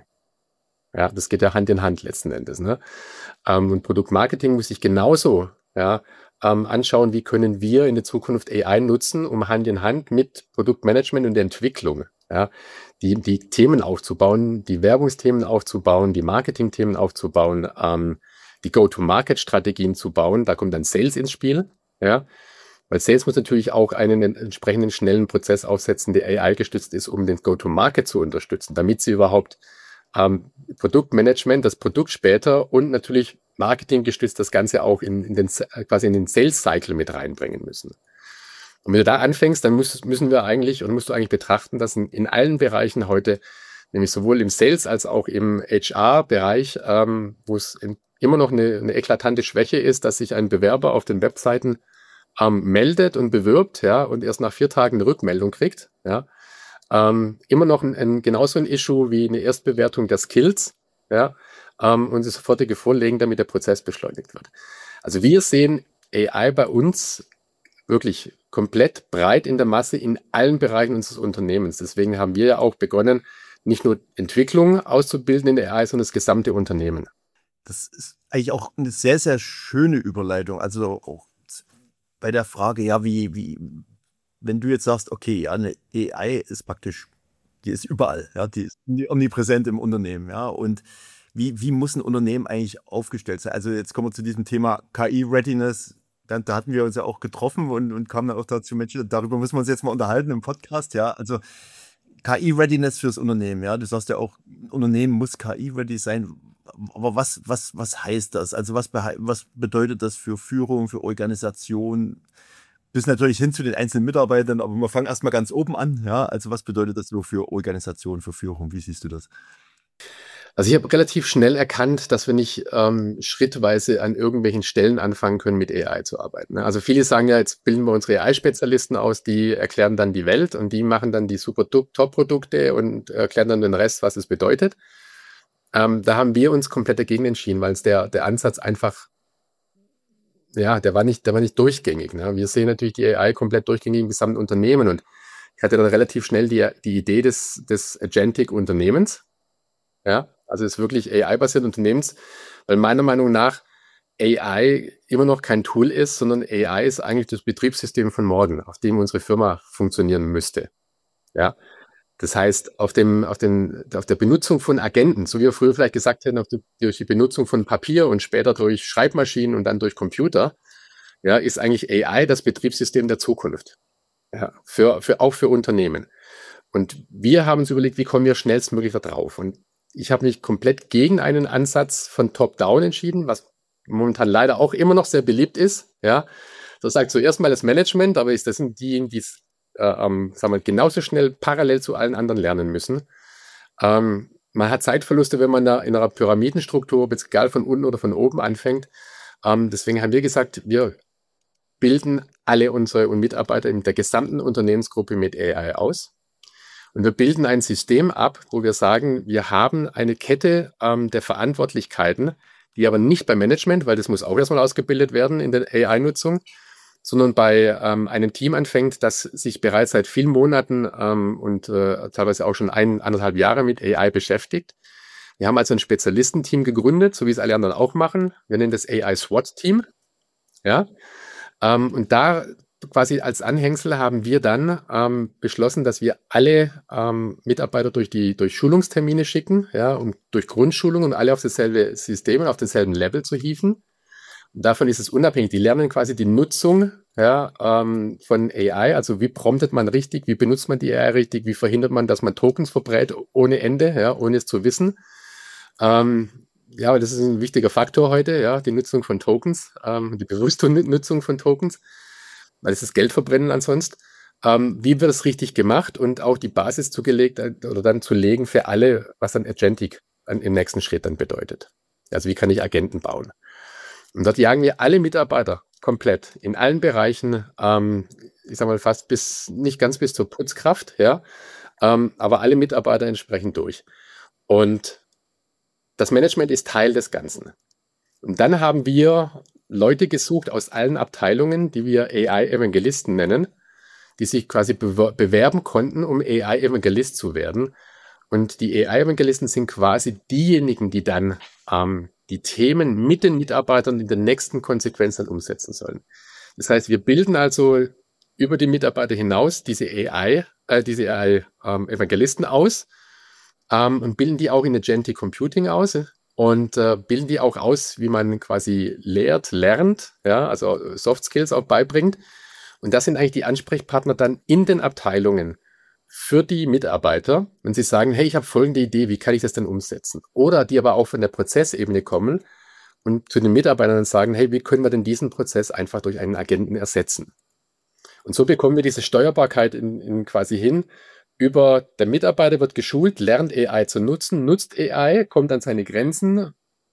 Ja, das geht ja Hand in Hand letzten Endes. Ne? Ähm, und Produktmarketing muss ich genauso ja, ähm, anschauen, wie können wir in der Zukunft A I nutzen, um Hand in Hand mit Produktmanagement und der Entwicklung ja, die, die Themen aufzubauen, die Werbungsthemen aufzubauen, die Marketingthemen aufzubauen, ähm, die Go-to-Market-Strategien zu bauen. Da kommt dann Sales ins Spiel. Ja, weil Sales muss natürlich auch einen entsprechenden schnellen Prozess aufsetzen, der A I-gestützt ist, um den Go-to-Market zu unterstützen, damit sie überhaupt ähm, Produktmanagement, das Produkt später und natürlich Marketing gestützt das Ganze auch in, in den, quasi in den Sales-Cycle mit reinbringen müssen. Und wenn du da anfängst, dann musst, müssen wir eigentlich und musst du eigentlich betrachten, dass in, in allen Bereichen heute, nämlich sowohl im Sales als auch im H R-Bereich, ähm, wo es in, immer noch eine, eine eklatante Schwäche ist, dass sich ein Bewerber auf den Webseiten ähm, meldet und bewirbt, ja, und erst nach vier Tagen eine Rückmeldung kriegt, ja. Ähm, immer noch ein, ein genauso ein Issue wie eine Erstbewertung der Skills, ja. ähm, und das sofortige Vorlegen, damit der Prozess beschleunigt wird. Also wir sehen A I bei uns wirklich komplett breit in der Masse in allen Bereichen unseres Unternehmens. Deswegen haben wir ja auch begonnen, nicht nur Entwicklung auszubilden in der A I, sondern das gesamte Unternehmen. Das ist eigentlich auch eine sehr, sehr schöne Überleitung. Also auch bei der Frage, ja, wie, wie, wenn du jetzt sagst, okay, ja, eine A I ist praktisch, die ist überall, ja, die ist omnipräsent im Unternehmen, ja, und wie, wie muss ein Unternehmen eigentlich aufgestellt sein? Also jetzt kommen wir zu diesem Thema K I-Readiness. Da, da hatten wir uns ja auch getroffen und, und kamen dann auch dazu, Mensch, darüber müssen wir uns jetzt mal unterhalten im Podcast, ja, also K I-Readiness fürs Unternehmen, ja, du sagst ja auch, ein Unternehmen muss K I-ready sein, aber was, was, was heißt das? Also was, was bedeutet das für Führung, für Organisation, bis natürlich hin zu den einzelnen Mitarbeitern, aber wir fangen erstmal ganz oben an, ja, also was bedeutet das so für Organisation, für Führung, wie siehst du das? Also ich habe relativ schnell erkannt, dass wir nicht ähm, schrittweise an irgendwelchen Stellen anfangen können, mit A I zu arbeiten. Ne? Also viele sagen ja, jetzt bilden wir unsere A I-Spezialisten aus, die erklären dann die Welt und die machen dann die super Top-Produkte und erklären dann den Rest, was es bedeutet. Ähm, da haben wir uns komplett dagegen entschieden, weil es der, der Ansatz einfach, ja, der war nicht, der war nicht durchgängig. Ne? Wir sehen natürlich die A I komplett durchgängig im gesamten Unternehmen und ich hatte dann relativ schnell die, die Idee des, des Agentic-Unternehmens. Ja, also es ist wirklich A I-basiert Unternehmens, weil meiner Meinung nach A I immer noch kein Tool ist, sondern A I ist eigentlich das Betriebssystem von morgen, auf dem unsere Firma funktionieren müsste. Ja, das heißt, auf dem, auf den, auf der Benutzung von Agenten, so wie wir früher vielleicht gesagt hätten, auf die, durch die Benutzung von Papier und später durch Schreibmaschinen und dann durch Computer, ja, ist eigentlich A I das Betriebssystem der Zukunft. Ja, für, für, auch für Unternehmen. Und wir haben uns überlegt, wie kommen wir schnellstmöglich da drauf? Und ich habe mich komplett gegen einen Ansatz von Top-Down entschieden, was momentan leider auch immer noch sehr beliebt ist. Ja, das sagt zuerst mal das Management, aber ist das sind diejenigen, die es äh, ähm, sagen wir, genauso schnell parallel zu allen anderen lernen müssen. Ähm, man hat Zeitverluste, wenn man da in einer Pyramidenstruktur, egal von unten oder von oben anfängt. Ähm, deswegen haben wir gesagt, wir bilden alle unsere Mitarbeiter in der gesamten Unternehmensgruppe mit A I aus. Und wir bilden ein System ab, wo wir sagen, wir haben eine Kette ähm, der Verantwortlichkeiten, die aber nicht beim Management, weil das muss auch erstmal ausgebildet werden in der A I-Nutzung, sondern bei ähm, einem Team anfängt, das sich bereits seit vielen Monaten ähm, und äh, teilweise auch schon ein, anderthalb Jahre mit A I beschäftigt. Wir haben also ein Spezialistenteam gegründet, so wie es alle anderen auch machen. Wir nennen das A I-SWAT-Team. Ja, ähm, und da quasi als Anhängsel haben wir dann ähm, beschlossen, dass wir alle ähm, Mitarbeiter durch die durch Schulungstermine schicken, ja, um durch Grundschulung und alle auf dasselbe System und auf denselben Level zu hieven. Und davon ist es unabhängig. Die lernen quasi die Nutzung, ja, ähm, von A I, also wie promptet man richtig, wie benutzt man die A I richtig, wie verhindert man, dass man Tokens verbrät ohne Ende, ja, ohne es zu wissen. Ähm, ja, das ist ein wichtiger Faktor heute, ja, die Nutzung von Tokens, ähm, die bewusste Nutzung von Tokens, weil es ist Geld verbrennen ansonsten. Ähm, wie wird es richtig gemacht und auch die Basis zugelegt äh, oder dann zu legen für alle, was dann Agentic an, im nächsten Schritt dann bedeutet. Also wie kann ich Agenten bauen? Und dort jagen wir alle Mitarbeiter komplett in allen Bereichen, ähm, ich sag mal fast bis, nicht ganz bis zur Putzkraft, ja, ähm, aber alle Mitarbeiter entsprechend durch. Und das Management ist Teil des Ganzen. Und dann haben wir Leute gesucht aus allen Abteilungen, die wir A I-Evangelisten nennen, die sich quasi bewer- bewerben konnten, um A I-Evangelist zu werden. Und die A I-Evangelisten sind quasi diejenigen, die dann ähm, die Themen mit den Mitarbeitern in der nächsten Konsequenz dann umsetzen sollen. Das heißt, wir bilden also über die Mitarbeiter hinaus diese A I, äh, diese A I-Evangelisten ähm, aus ähm, und bilden die auch in Agentic Computing aus. Und äh, bilden die auch aus, wie man quasi lehrt, lernt, ja, also Soft Skills auch beibringt. Und das sind eigentlich die Ansprechpartner dann in den Abteilungen für die Mitarbeiter, wenn sie sagen, hey, ich habe folgende Idee, wie kann ich das denn umsetzen? Oder die aber auch von der Prozessebene kommen und zu den Mitarbeitern dann sagen, hey, wie können wir denn diesen Prozess einfach durch einen Agenten ersetzen? Und so bekommen wir diese Steuerbarkeit in, in quasi hin. Über der Mitarbeiter wird geschult, lernt A I zu nutzen, nutzt A I, kommt an seine Grenzen,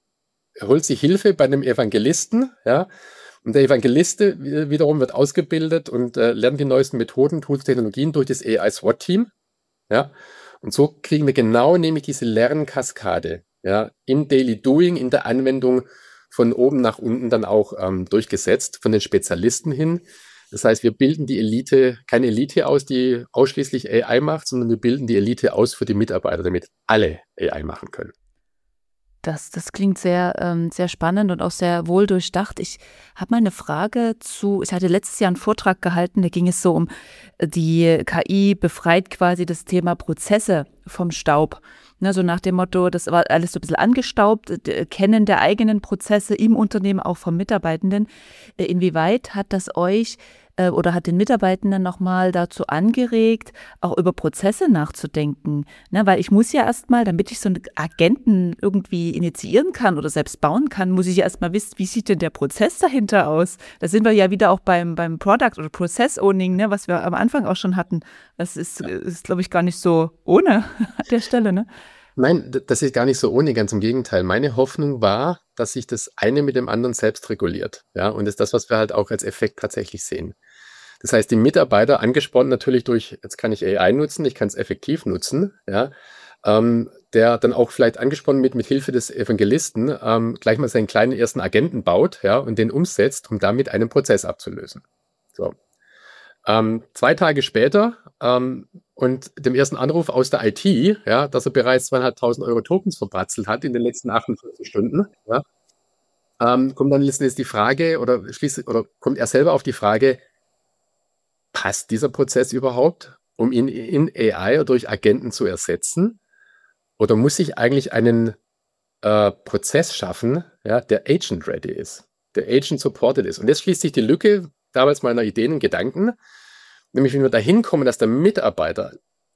holt sich Hilfe bei einem Evangelisten, ja, und der Evangeliste wiederum wird ausgebildet und äh, lernt die neuesten Methoden, Tools, Technologien durch das A I-SWAT-Team, ja, und so kriegen wir genau nämlich diese Lernkaskade ja, im Daily Doing, in der Anwendung von oben nach unten dann auch ähm, durchgesetzt, von den Spezialisten hin. Das heißt, wir bilden die Elite, keine Elite aus, die ausschließlich A I macht, sondern wir bilden die Elite aus für die Mitarbeiter, damit alle A I machen können. Das, das klingt sehr, ähm, sehr spannend und auch sehr wohl durchdacht. Ich habe mal eine Frage zu, ich hatte letztes Jahr einen Vortrag gehalten, da ging es so um, die K I befreit quasi das Thema Prozesse vom Staub. Ne, so nach dem Motto, das war alles so ein bisschen angestaubt, d- Kennen der eigenen Prozesse im Unternehmen, auch vom Mitarbeitenden. Äh, Inwieweit hat das euch äh, oder hat den Mitarbeitenden nochmal dazu angeregt, auch über Prozesse nachzudenken? Ne, weil ich muss ja erstmal, damit ich so einen Agenten irgendwie initiieren kann oder selbst bauen kann, muss ich ja erstmal wissen, wie sieht denn der Prozess dahinter aus? Da sind wir ja wieder auch beim, beim Product oder Process Owning, ne, was wir am Anfang auch schon hatten. Das ist, ist glaube ich, gar nicht so ohne an der Stelle, ne? Nein, d- das ist gar nicht so ohne, ganz im Gegenteil. Meine Hoffnung war, dass sich das eine mit dem anderen selbst reguliert. Ja, und das ist das, was wir halt auch als Effekt tatsächlich sehen. Das heißt, die Mitarbeiter, angespornt natürlich durch, jetzt kann ich A I nutzen, ich kann es effektiv nutzen, ja, ähm, der dann auch vielleicht angesprochen mit, mit Hilfe des Evangelisten ähm, gleich mal seinen kleinen ersten Agenten baut, ja, und den umsetzt, um damit einen Prozess abzulösen. So. Ähm, zwei Tage später ähm, und dem ersten Anruf aus der I T, ja, dass er bereits zweieinhalbtausend Euro Tokens verbratzelt hat in den letzten achtundvierzig Stunden, ja, ähm, kommt dann letztendlich die Frage oder schließlich oder kommt er selber auf die Frage, passt dieser Prozess überhaupt, um ihn in A I oder durch Agenten zu ersetzen? Oder muss ich eigentlich einen äh, Prozess schaffen, ja, der agent-ready ist, der agent-supported ist? Und jetzt schließt sich die Lücke damals meiner Ideen und Gedanken, nämlich wenn wir dahin kommen, dass der Mitarbeiter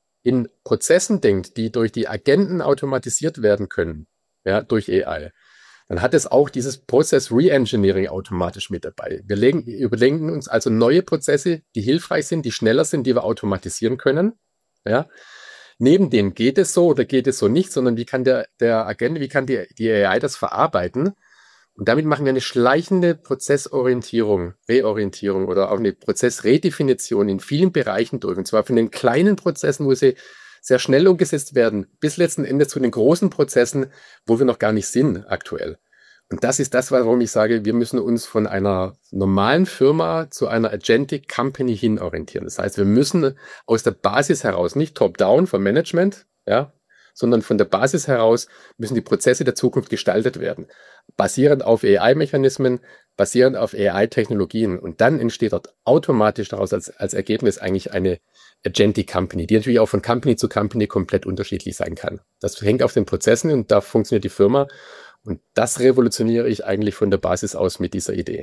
in Prozessen denkt, die durch die Agenten automatisiert werden können, ja, durch A I, dann hat es auch dieses Process Reengineering automatisch mit dabei. Wir legen, wir überlegen uns also neue Prozesse, die hilfreich sind, die schneller sind, die wir automatisieren können. Ja. Neben denen geht es so oder geht es so nicht, sondern wie kann der, der Agent, wie kann die, die A I das verarbeiten? Und damit machen wir eine schleichende Prozessorientierung, Reorientierung oder auch eine Prozessredefinition in vielen Bereichen durch. Und zwar von den kleinen Prozessen, wo sie sehr schnell umgesetzt werden, bis letzten Endes zu den großen Prozessen, wo wir noch gar nicht sind aktuell. Und das ist das, warum ich sage, wir müssen uns von einer normalen Firma zu einer Agentic Company hin orientieren. Das heißt, wir müssen aus der Basis heraus, nicht top-down vom Management, ja, sondern von der Basis heraus müssen die Prozesse der Zukunft gestaltet werden. Basierend auf A I-Mechanismen, basierend auf A I-Technologien. Und dann entsteht dort automatisch daraus als, als Ergebnis eigentlich eine Agentic Company, die natürlich auch von Company zu Company komplett unterschiedlich sein kann. Das hängt auf den Prozessen und da funktioniert die Firma. Und das revolutioniere ich eigentlich von der Basis aus mit dieser Idee.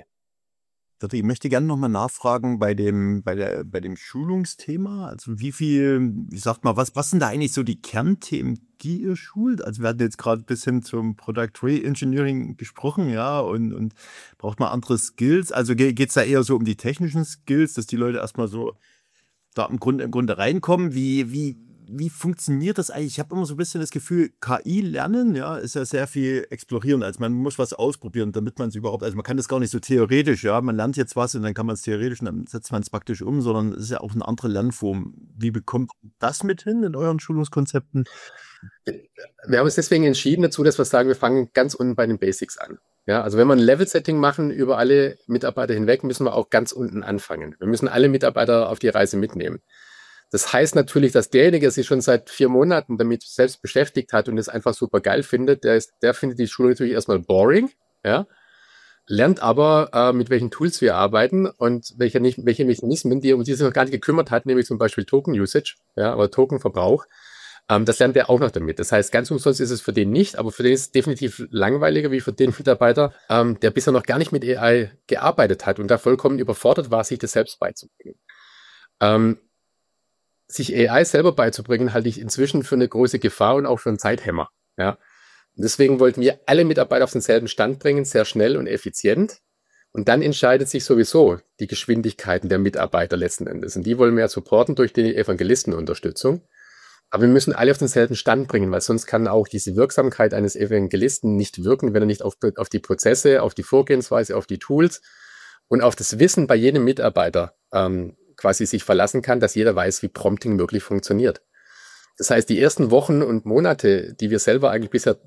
Ich möchte gerne nochmal nachfragen bei dem, bei der, bei dem Schulungsthema. Also wie viel, wie sagt man, was, was sind da eigentlich so die Kernthemen, die ihr schult? Also wir hatten jetzt gerade bis hin zum Product Re-Engineering gesprochen, ja, und, und braucht man andere Skills? Also geht es da eher so um die technischen Skills, dass die Leute erstmal so da im Grunde, im Grunde reinkommen? Wie, wie, wie funktioniert das eigentlich? Ich habe immer so ein bisschen das Gefühl, K I lernen, ja, ist ja sehr viel explorieren. Also man muss was ausprobieren, damit man es überhaupt, also man kann das gar nicht so theoretisch, ja, man lernt jetzt was und dann kann man es theoretisch und dann setzt man es praktisch um, sondern es ist ja auch eine andere Lernform. Wie bekommt ihr das mit hin in euren Schulungskonzepten? Wir haben uns deswegen entschieden dazu, dass wir sagen, wir fangen ganz unten bei den Basics an. Ja, also wenn wir ein Level-Setting machen über alle Mitarbeiter hinweg, müssen wir auch ganz unten anfangen. Wir müssen alle Mitarbeiter auf die Reise mitnehmen. Das heißt natürlich, dass derjenige, der sich schon seit vier Monaten damit selbst beschäftigt hat und es einfach super geil findet, der, ist, der findet die Schulung natürlich erstmal boring, ja, lernt aber, äh, mit welchen Tools wir arbeiten und welche, nicht, welche Mechanismen, die um die sich noch gar nicht gekümmert hat, nämlich zum Beispiel Token-Usage, ja, oder Tokenverbrauch. Ähm, das lernt er auch noch damit. Das heißt, ganz umsonst ist es für den nicht, aber für den ist es definitiv langweiliger wie für den Mitarbeiter, ähm, der bisher noch gar nicht mit A I gearbeitet hat und da vollkommen überfordert war, sich das selbst beizubringen. Ähm, sich A I selber beizubringen, halte ich inzwischen für eine große Gefahr und auch für einen Zeithämmer. Ja. Und deswegen wollten wir alle Mitarbeiter auf denselben Stand bringen, sehr schnell und effizient. Und dann entscheidet sich sowieso die Geschwindigkeiten der Mitarbeiter letzten Endes. Und die wollen wir ja supporten durch die Evangelistenunterstützung. Aber wir müssen alle auf denselben Stand bringen, weil sonst kann auch diese Wirksamkeit eines Evangelisten nicht wirken, wenn er nicht auf, auf die Prozesse, auf die Vorgehensweise, auf die Tools und auf das Wissen bei jedem Mitarbeiter ähm, quasi sich verlassen kann, dass jeder weiß, wie Prompting wirklich funktioniert. Das heißt, die ersten Wochen und Monate, die wir selber eigentlich bisher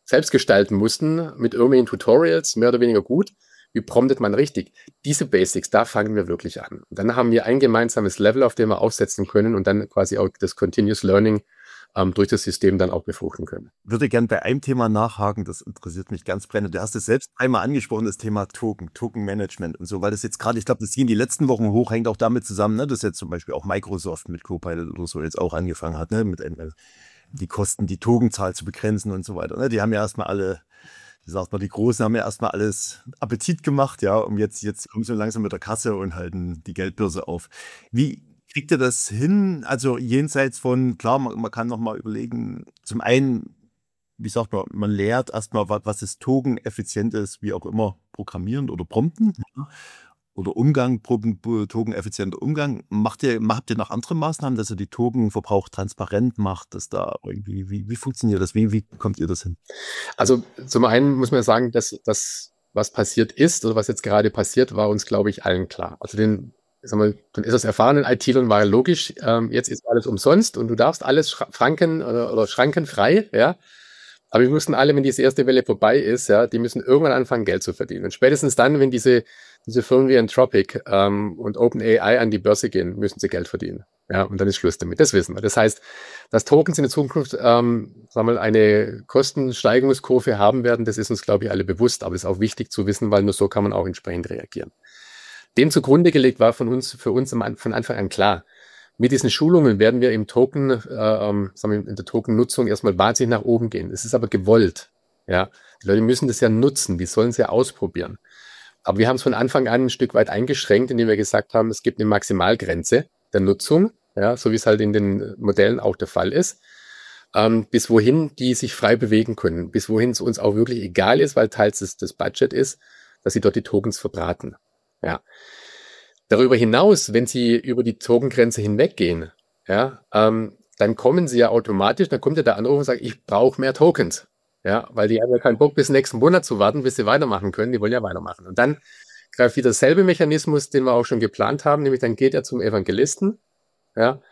selbst gestalten mussten mit irgendwelchen Tutorials, mehr oder weniger gut. Wie promptet man richtig? Diese Basics, da fangen wir wirklich an. Und dann haben wir ein gemeinsames Level, auf dem wir aufsetzen können und dann quasi auch das Continuous Learning ähm, durch das System dann auch befruchten können. Ich würde gerne bei einem Thema nachhaken, das interessiert mich ganz brennend. Du hast es selbst einmal angesprochen, das Thema Token, Token-Management und so, weil das jetzt gerade, ich glaube, das ging die letzten Wochen hoch, hängt auch damit zusammen, ne, dass jetzt zum Beispiel auch Microsoft mit Copilot oder so jetzt auch angefangen hat, ne, mit einem, die Kosten, die Tokenzahl zu begrenzen und so weiter. Ne? Die haben ja erstmal alle, wie sagt man, die Großen haben ja erstmal alles Appetit gemacht, ja, um jetzt, jetzt kommen sie langsam mit der Kasse und halten die Geldbörse auf. Wie kriegt ihr das hin? Also jenseits von, klar, man, man kann nochmal überlegen, zum einen, wie sagt man, man lehrt erstmal, was, was ist Token, effizient ist, wie auch immer, programmierend oder prompten. Ja. Oder Umgang, tokeneffizienter Umgang. Macht ihr, habt ihr noch andere Maßnahmen, dass ihr die Tokenverbrauch transparent macht, dass da irgendwie, wie, wie funktioniert das? Wie, wie kommt ihr das hin? Also zum einen muss man sagen, dass das, was passiert ist oder was jetzt gerade passiert, war uns, glaube ich, allen klar. Also den, sagen wir, den ist das erfahrenen I T-Lern war logisch, ähm, jetzt ist alles umsonst und du darfst alles franken oder, oder schrankenfrei, ja. Aber wir wussten alle, wenn diese erste Welle vorbei ist, ja, die müssen irgendwann anfangen, Geld zu verdienen. Und spätestens dann, wenn diese, diese Firmen wie Anthropic ähm, und OpenAI an die Börse gehen, müssen sie Geld verdienen. Ja, und dann ist Schluss damit. Das wissen wir. Das heißt, dass Tokens in der Zukunft ähm, sagen wir mal, eine Kostensteigerungskurve haben werden, das ist uns, glaube ich, alle bewusst. Aber es ist auch wichtig zu wissen, weil nur so kann man auch entsprechend reagieren. Dem zugrunde gelegt war von uns, für uns von Anfang an klar. Mit diesen Schulungen werden wir im Token, äh, sagen wir, in der Token-Nutzung erstmal wahnsinnig nach oben gehen. Es ist aber gewollt. Ja, die Leute müssen das ja nutzen, die sollen es ja ausprobieren. Aber wir haben es von Anfang an ein Stück weit eingeschränkt, indem wir gesagt haben, es gibt eine Maximalgrenze der Nutzung, ja, so wie es halt in den Modellen auch der Fall ist, ähm, bis wohin die sich frei bewegen können, bis wohin es uns auch wirklich egal ist, weil teils das, das Budget ist, dass sie dort die Tokens verbraten. Ja. Darüber hinaus, wenn Sie über die Tokengrenze hinweggehen, ja, ähm, dann kommen Sie ja automatisch, dann kommt ja der Anruf und sagt, ich brauche mehr Tokens. Ja, weil die haben ja keinen Bock, bis nächsten Monat zu warten, bis sie weitermachen können. Die wollen ja weitermachen. Und dann greift wieder derselbe Mechanismus, den wir auch schon geplant haben, nämlich dann geht er zum Evangelisten, ja,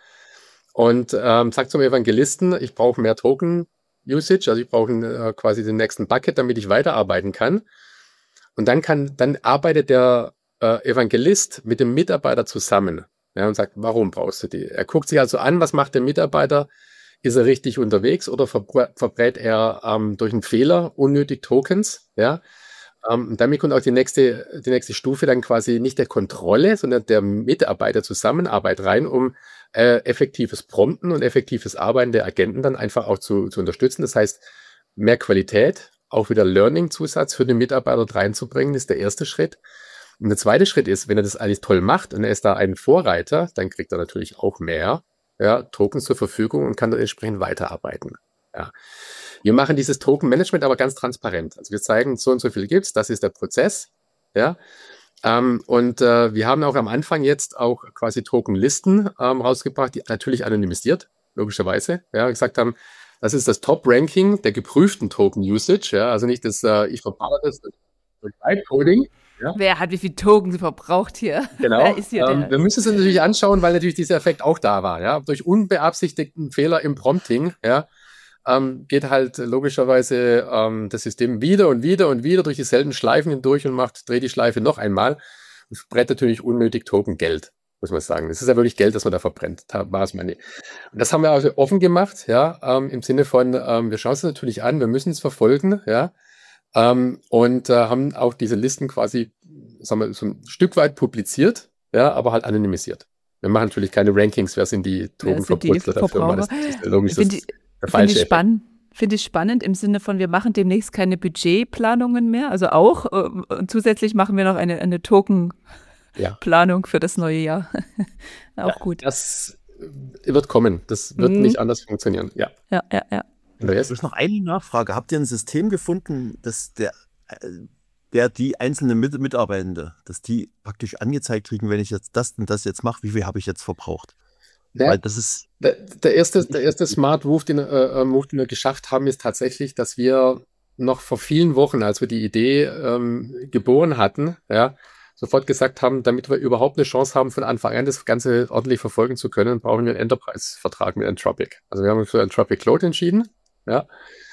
und ähm, sagt zum Evangelisten, ich brauche mehr Token-Usage, also ich brauche äh, quasi den nächsten Bucket, damit ich weiterarbeiten kann. Und dann kann, dann arbeitet der Äh, Evangelist mit dem Mitarbeiter zusammen, ja, und sagt, warum brauchst du die? Er guckt sich also an, was macht der Mitarbeiter? Ist er richtig unterwegs oder verbr- verbrät er ähm, durch einen Fehler unnötig Tokens? Ja, ähm, und damit kommt auch die nächste, die nächste Stufe dann quasi nicht der Kontrolle, sondern der Mitarbeiter-Zusammenarbeit rein, um äh, effektives Prompten und effektives Arbeiten der Agenten dann einfach auch zu, zu unterstützen. Das heißt, mehr Qualität, auch wieder Learning-Zusatz für den Mitarbeiter reinzubringen, ist der erste Schritt. Und der zweite Schritt ist, wenn er das alles toll macht und er ist da ein Vorreiter, dann kriegt er natürlich auch mehr, ja, Tokens zur Verfügung und kann dann entsprechend weiterarbeiten. Ja. Wir machen dieses Token-Management aber ganz transparent. Also wir zeigen, so und so viel gibt's, das ist der Prozess. Ja. Ähm, und äh, wir haben auch am Anfang jetzt auch quasi Tokenlisten ähm, rausgebracht, die natürlich anonymisiert, logischerweise, ja, gesagt haben, das ist das Top-Ranking der geprüften Token-Usage, ja, also nicht das, äh, ich verbaue das durch Bytecoding. Ja. Wer hat wie viel Token verbraucht hier? Genau. Wer ist hier ähm, der? wir müssen es natürlich anschauen, weil natürlich dieser Effekt auch da war. Ja, durch unbeabsichtigten Fehler im Prompting, ja, ähm, geht halt logischerweise ähm, das System wieder und wieder und wieder durch dieselben Schleifen hindurch und macht, dreht die Schleife noch einmal und verbrennt natürlich unnötig Token Geld, muss man sagen. Das ist ja wirklich Geld, das man da verbrennt. Maß Money. Und das haben wir also offen gemacht, ja, ähm, im Sinne von, ähm, wir schauen es natürlich an, wir müssen es verfolgen, ja. Ähm, und äh, haben auch diese Listen quasi, sagen wir, so ein Stück weit publiziert, ja, aber halt anonymisiert. Wir machen natürlich keine Rankings, wer sind die Tokenverbraucher der Firma. Das ist logisch, das ist der falsche Finde ich spannend. Finde ich spannend im Sinne von, wir machen demnächst keine Budgetplanungen mehr, also auch. Und zusätzlich machen wir noch eine, eine Tokenplanung ja. für das neue Jahr. auch ja, gut. Das wird kommen. Das wird mhm. nicht anders funktionieren. Ja, ja, ja. ja. Ich habe noch eine Nachfrage. Habt ihr ein System gefunden, dass der, der die einzelnen Mit- Mitarbeitende, dass die praktisch angezeigt kriegen, wenn ich jetzt das und das jetzt mache, wie viel habe ich jetzt verbraucht? Der, Weil das ist der, der erste, der erste Smart Move, den, äh, Move, den wir geschafft haben, ist tatsächlich, dass wir noch vor vielen Wochen, als wir die Idee ähm, geboren hatten, ja, sofort gesagt haben, damit wir überhaupt eine Chance haben, von Anfang an das Ganze ordentlich verfolgen zu können, brauchen wir einen Enterprise-Vertrag mit Anthropic. Also wir haben uns für Anthropic Cloud entschieden. Ja.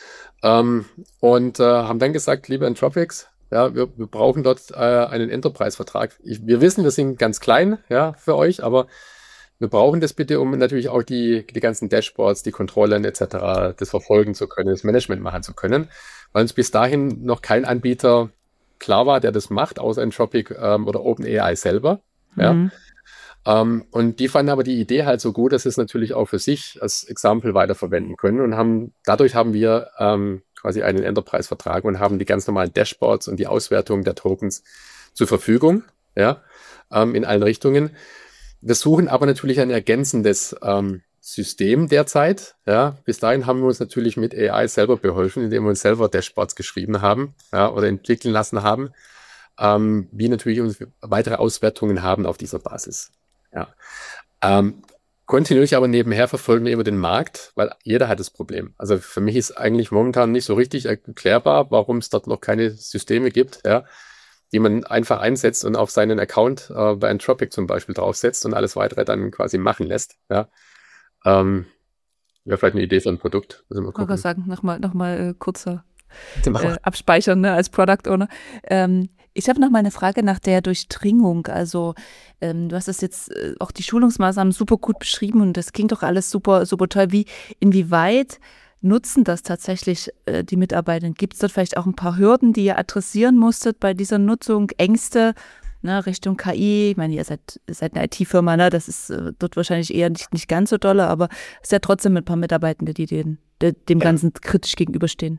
Ähm, und äh, haben dann gesagt, liebe Entropics, ja, wir, wir brauchen dort äh, einen Enterprise-Vertrag. Ich, wir wissen, wir sind ganz klein, ja, für euch, aber wir brauchen das bitte, um natürlich auch die, die ganzen Dashboards, die Kontrollen et cetera, das verfolgen zu können, das Management machen zu können, weil uns bis dahin noch kein Anbieter klar war, der das macht, außer Entropic ähm, oder OpenAI selber. Ja. Mhm. Ähm, und die fanden aber die Idee halt so gut, dass sie es natürlich auch für sich als Exempel weiterverwenden können und haben, dadurch haben wir ähm, quasi einen Enterprise-Vertrag und haben die ganz normalen Dashboards und die Auswertung der Tokens zur Verfügung, ja, ähm, in allen Richtungen. Wir suchen aber natürlich ein ergänzendes ähm, System derzeit. Ja. Bis dahin haben wir uns natürlich mit A I selber beholfen, indem wir uns selber Dashboards geschrieben haben, ja, oder entwickeln lassen haben, ähm, wie natürlich uns weitere Auswertungen haben auf dieser Basis. Ja. Ähm, kontinuierlich aber nebenher verfolgen wir immer den Markt, weil jeder hat das Problem. Also für mich ist eigentlich momentan nicht so richtig erklärbar, warum es dort noch keine Systeme gibt, ja, die man einfach einsetzt und auf seinen Account äh, bei Entropic zum Beispiel draufsetzt und alles weitere dann quasi machen lässt. Ja. Ähm, wäre vielleicht eine Idee für ein Produkt. Ich wollte sagen, nochmal noch mal, äh, kurzer äh, abspeichern, ne, als Product Owner. Ähm, ich habe noch mal eine Frage nach der Durchdringung. Also ähm, du hast das jetzt äh, auch die Schulungsmaßnahmen super gut beschrieben und das klingt doch alles super, super toll. Wie, inwieweit nutzen das tatsächlich äh, die Mitarbeiter? Gibt es dort vielleicht auch ein paar Hürden, die ihr adressieren musstet bei dieser Nutzung, Ängste, ne, Richtung K I? Ich meine, ihr seid, seid eine I T-Firma, ne? Das ist äh, dort wahrscheinlich eher nicht, nicht ganz so dolle, aber es ist ja trotzdem mit ein paar Mitarbeitenden, die den, de, dem Ja. Ganzen kritisch gegenüberstehen.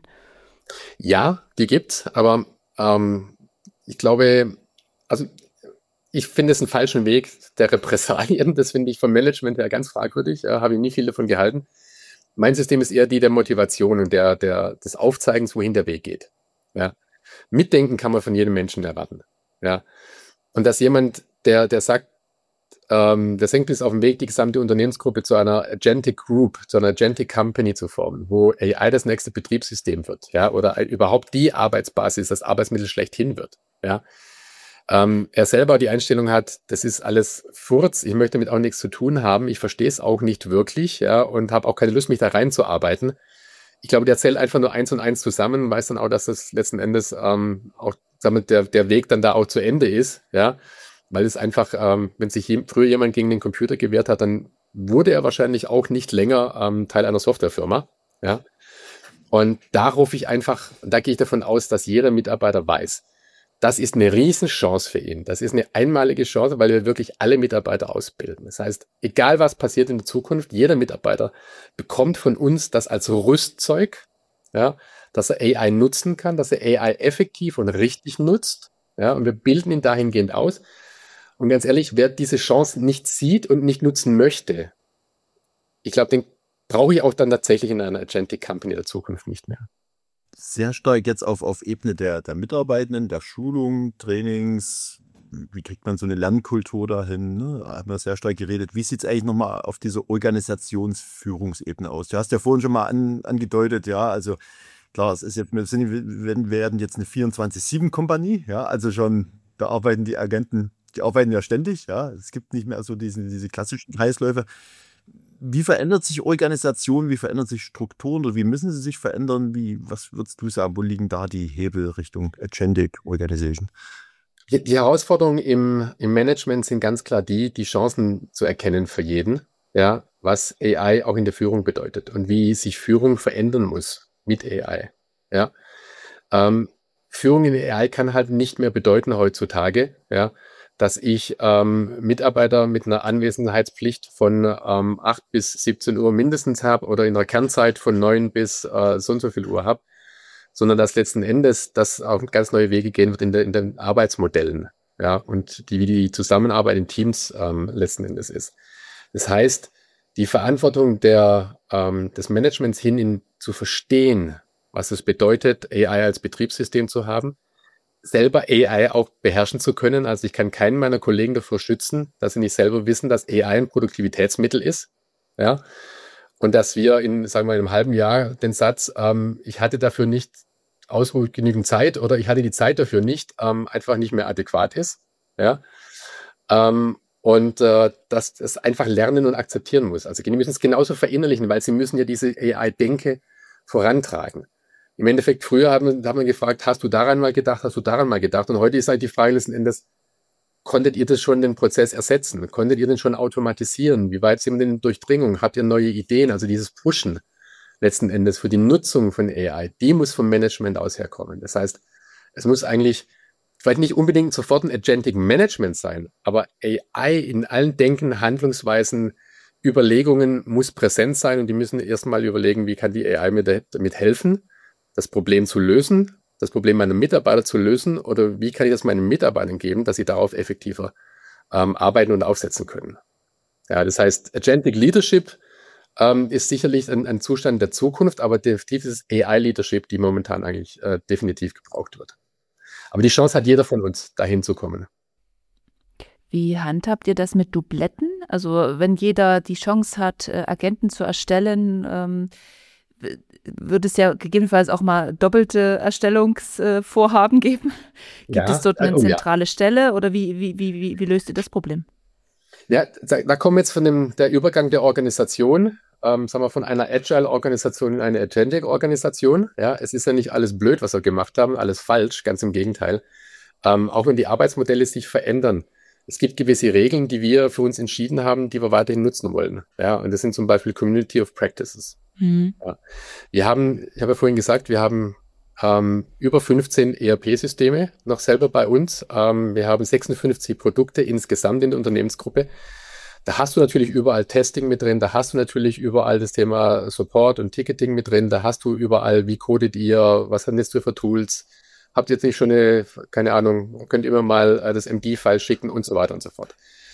Ja, die gibt's, aber ähm, ich glaube, also ich finde es einen falschen Weg der Repressalien. Das finde ich vom Management her ganz fragwürdig. Äh, habe ich nie viel davon gehalten. Mein System ist eher die der Motivation und der, der, des Aufzeigens, wohin der Weg geht. Ja. Mitdenken kann man von jedem Menschen erwarten. Ja. Und dass jemand, der, der sagt, ähm, der senkt bis auf den Weg, die gesamte Unternehmensgruppe zu einer Agentic Group, zu einer Agentic Company zu formen, wo A I das nächste Betriebssystem wird, ja, oder überhaupt die Arbeitsbasis, das Arbeitsmittel schlechthin wird, ja. Ähm, er selber die Einstellung hat, das ist alles Furz, ich möchte damit auch nichts zu tun haben, ich verstehe es auch nicht wirklich, ja, und habe auch keine Lust, mich da reinzuarbeiten. Ich glaube, der zählt einfach nur eins und eins zusammen, weiß dann auch, dass das letzten Endes ähm, auch damit der, der Weg dann da auch zu Ende ist, ja. Weil es einfach, ähm, wenn sich je, früher jemand gegen den Computer gewehrt hat, dann wurde er wahrscheinlich auch nicht länger ähm, Teil einer Softwarefirma. Ja? Und da rufe ich einfach, da gehe ich davon aus, dass jeder Mitarbeiter weiß, das ist eine Riesenchance für ihn. Das ist eine einmalige Chance, weil wir wirklich alle Mitarbeiter ausbilden. Das heißt, egal was passiert in der Zukunft, jeder Mitarbeiter bekommt von uns das als Rüstzeug, ja, dass er A I nutzen kann, dass er A I effektiv und richtig nutzt. Ja, und wir bilden ihn dahingehend aus. Und ganz ehrlich, wer diese Chance nicht sieht und nicht nutzen möchte, ich glaube, den brauche ich auch dann tatsächlich in einer Agentic Company der Zukunft nicht mehr. Sehr stark jetzt auf, auf Ebene der, der Mitarbeitenden, der Schulung, Trainings. Wie kriegt man so eine Lernkultur dahin? Ne? Da haben wir sehr stark geredet. Wie sieht es eigentlich nochmal auf dieser Organisationsführungsebene aus? Du hast ja vorhin schon mal an, angedeutet, ja, also klar, es ist jetzt, wir, sind, wir werden jetzt eine vierundzwanzig sieben Kompanie, ja, also schon, da arbeiten die Agenten, die arbeiten ja ständig, ja, es gibt nicht mehr so diese, diese klassischen Kreisläufe. Wie verändert sich Organisation, wie verändern sich Strukturen oder wie müssen sie sich verändern? Wie, was würdest du sagen, wo liegen da die Hebel Richtung Agentic Organization? Die, die Herausforderungen im, im Management sind ganz klar die, die Chancen zu erkennen für jeden, ja, was A I auch in der Führung bedeutet und wie sich Führung verändern muss mit A I. Ja. Ähm, Führung in A I kann halt nicht mehr bedeuten heutzutage, ja, dass ich ähm, Mitarbeiter mit einer Anwesenheitspflicht von ähm, acht bis siebzehn Uhr mindestens habe oder in einer Kernzeit von neun bis äh, so und so viel Uhr habe, sondern dass letzten Endes das auf ganz neue Wege gehen wird in, der, in den Arbeitsmodellen, ja, und die, wie die Zusammenarbeit in Teams ähm, letzten Endes ist. Das heißt, die Verantwortung der, ähm, des Managements hin in, zu verstehen, was es bedeutet, A I als Betriebssystem zu haben, selber A I auch beherrschen zu können. Also ich kann keinen meiner Kollegen davor schützen, dass sie nicht selber wissen, dass A I ein Produktivitätsmittel ist, ja, und dass wir in, sagen wir, in einem halben Jahr den Satz, ähm, ich hatte dafür nicht ausreichend genügend Zeit oder ich hatte die Zeit dafür nicht, ähm, einfach nicht mehr adäquat ist, ja, ähm, und äh, dass das einfach lernen und akzeptieren muss. Also die müssen es genauso verinnerlichen, weil sie müssen ja diese A I-Denke vorantragen. im Endeffekt früher haben, haben wir gefragt, hast du daran mal gedacht, hast du daran mal gedacht? Und heute ist halt die Frage letzten Endes, konntet ihr das schon den Prozess ersetzen? Konntet ihr den schon automatisieren? Wie weit sind wir denn in Durchdringung? Habt ihr neue Ideen? Also dieses Pushen letzten Endes für die Nutzung von A I, die muss vom Management aus herkommen. Das heißt, es muss eigentlich vielleicht nicht unbedingt sofort ein Agentic Management sein, aber A I in allen Denken, Handlungsweisen, Überlegungen muss präsent sein und die müssen erstmal überlegen, wie kann die A I mir damit helfen, das Problem zu lösen, das Problem meiner Mitarbeiter zu lösen oder wie kann ich das meinen Mitarbeitern geben, dass sie darauf effektiver ähm, arbeiten und aufsetzen können. Ja, das heißt, Agentic Leadership ähm, ist sicherlich ein, ein Zustand der Zukunft, aber definitiv ist es A I-Leadership, die momentan eigentlich äh, definitiv gebraucht wird. Aber die Chance hat jeder von uns, dahin zu kommen. Wie handhabt ihr das mit Dubletten? Also wenn jeder die Chance hat, äh, Agenten zu erstellen, ähm, wird es ja gegebenenfalls auch mal doppelte Erstellungsvorhaben geben. Gibt Ja, es dort eine oh ja. zentrale Stelle oder wie, wie, wie, wie, wie löst ihr das Problem? Ja, da, da kommen wir jetzt von dem der Übergang der Organisation, ähm, sagen wir von einer Agile-Organisation in eine Agentic-Organisation. Ja, es ist ja nicht alles blöd, was wir gemacht haben, alles falsch, ganz im Gegenteil. Ähm, auch wenn die Arbeitsmodelle sich verändern. Es gibt gewisse Regeln, die wir für uns entschieden haben, die wir weiterhin nutzen wollen. Ja, und das sind zum Beispiel Community of Practices. Mhm. Ja. Wir haben, ich habe ja vorhin gesagt, wir haben ähm, über fünfzehn E R P-Systeme noch selber bei uns. Ähm, wir haben sechsundfünfzig Produkte insgesamt in der Unternehmensgruppe. Da hast du natürlich überall Testing mit drin, da hast du natürlich überall das Thema Support und Ticketing mit drin, da hast du überall, wie codet ihr, was habt ihr für Tools, habt ihr jetzt nicht schon eine, keine Ahnung, könnt ihr immer mal äh, das M D-File schicken und so weiter und so fort.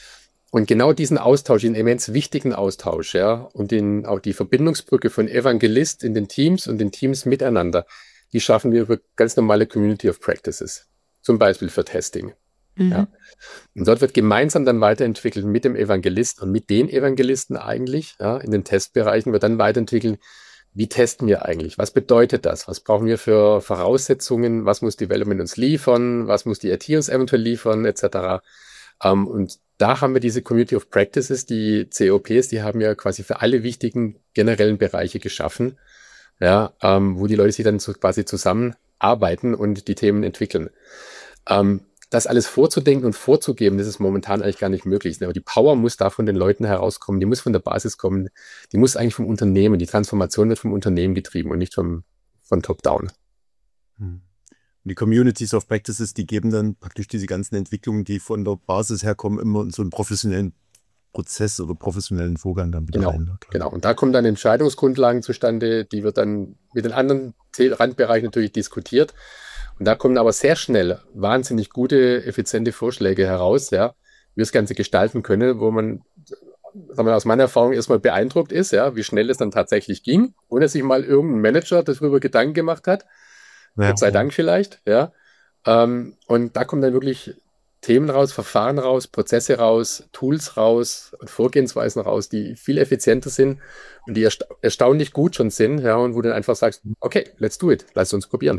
Und genau diesen Austausch, den immens wichtigen Austausch, ja, und den, auch die Verbindungsbrücke von Evangelist in den Teams und den Teams miteinander, die schaffen wir über ganz normale Community of Practices. Zum Beispiel für Testing. Mhm. Ja. Und dort wird gemeinsam dann weiterentwickelt mit dem Evangelist und mit den Evangelisten eigentlich, ja, in den Testbereichen wird dann weiterentwickelt, wie testen wir eigentlich? Was bedeutet das? Was brauchen wir für Voraussetzungen? Was muss Development uns liefern? Was muss die I T uns eventuell liefern, et cetera. Um, und da haben wir diese Community of Practices, die C O Ps, die haben wir quasi für alle wichtigen generellen Bereiche geschaffen, ja, um, wo die Leute sich dann so quasi zusammenarbeiten und die Themen entwickeln. Um, das alles vorzudenken und vorzugeben, das ist momentan eigentlich gar nicht möglich. Aber die Power muss da von den Leuten herauskommen, die muss von der Basis kommen, die muss eigentlich vom Unternehmen, die Transformation wird vom Unternehmen getrieben und nicht vom, von Top-Down. Hm. Und die Communities of Practices, die geben dann praktisch diese ganzen Entwicklungen, die von der Basis herkommen, immer in so einen professionellen Prozess oder professionellen Vorgang dann wieder genau, rein. Ne? Genau, und da kommen dann Entscheidungsgrundlagen zustande, die wird dann mit den anderen Randbereichen natürlich diskutiert. Und da kommen aber sehr schnell wahnsinnig gute, effiziente Vorschläge heraus, ja, wie wir das Ganze gestalten können, wo man, sagen wir, aus meiner Erfahrung erstmal beeindruckt ist, ja, wie schnell es dann tatsächlich ging, ohne sich mal irgendein Manager darüber Gedanken gemacht hat. Ja, Gott sei ja. Dank vielleicht, ja. Ähm, und da kommen dann wirklich Themen raus, Verfahren raus, Prozesse raus, Tools raus und Vorgehensweisen raus, die viel effizienter sind und die ersta- erstaunlich gut schon sind, ja, und wo du dann einfach sagst, okay, let's do it, lass uns probieren.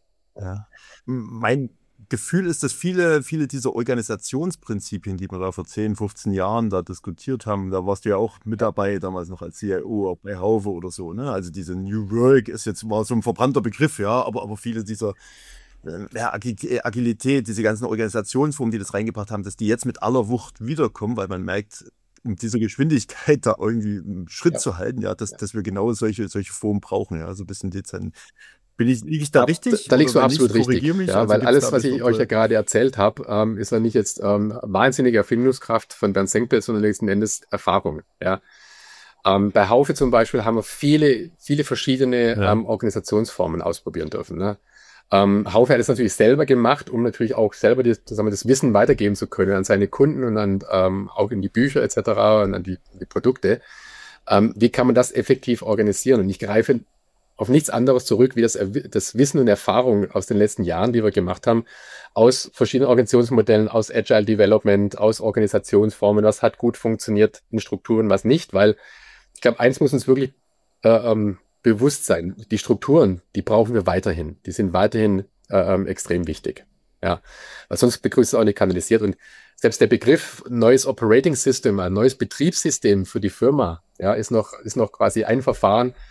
Ja. Mein Gefühl ist, dass viele, viele dieser Organisationsprinzipien, die wir da vor zehn, fünfzehn Jahren da diskutiert haben, da warst du ja auch mit dabei, damals noch als C I O, auch bei Haufe oder so, ne? Also diese New Work ist jetzt mal so ein verbrannter Begriff, ja, aber, aber viele dieser äh, ja, Agilität, diese ganzen Organisationsformen, die das reingebracht haben, dass die jetzt mit aller Wucht wiederkommen, weil man merkt, um diese Geschwindigkeit da irgendwie einen Schritt ja. zu halten, ja, dass, dass wir genau solche, solche Formen brauchen, ja, so ein bisschen dezent. Bin ich, liege ich da richtig? Da, da liegst du absolut nicht, richtig. Mich, ja, also weil alles, was ich ich euch ja gerade erzählt habe, ähm, ist ja nicht jetzt ähm, wahnsinnige Erfindungskraft von Bernd Senkbeil, sondern letzten Endes Erfahrung. Ja. Ähm, bei Haufe zum Beispiel haben wir viele, viele verschiedene ja. ähm, Organisationsformen ausprobieren dürfen. Ne? Ähm, Haufe hat es natürlich selber gemacht, um natürlich auch selber die, sagen wir, das Wissen weitergeben zu können an seine Kunden und dann ähm, auch in die Bücher et cetera und an die, die Produkte. Ähm, wie kann man das effektiv organisieren? Und ich greife auf nichts anderes zurück, wie das, das Wissen und Erfahrung aus den letzten Jahren, die wir gemacht haben, aus verschiedenen Organisationsmodellen, aus Agile Development, aus Organisationsformen, was hat gut funktioniert in Strukturen, was nicht, weil ich glaube, eins muss uns wirklich äh, ähm, bewusst sein, die Strukturen, die brauchen wir weiterhin, die sind weiterhin äh, ähm, extrem wichtig, ja, weil sonst begrüßt es auch nicht kanalisiert und selbst der Begriff neues Operating System, ein neues Betriebssystem für die Firma, ja, ist noch, ist noch quasi ein Verfahren,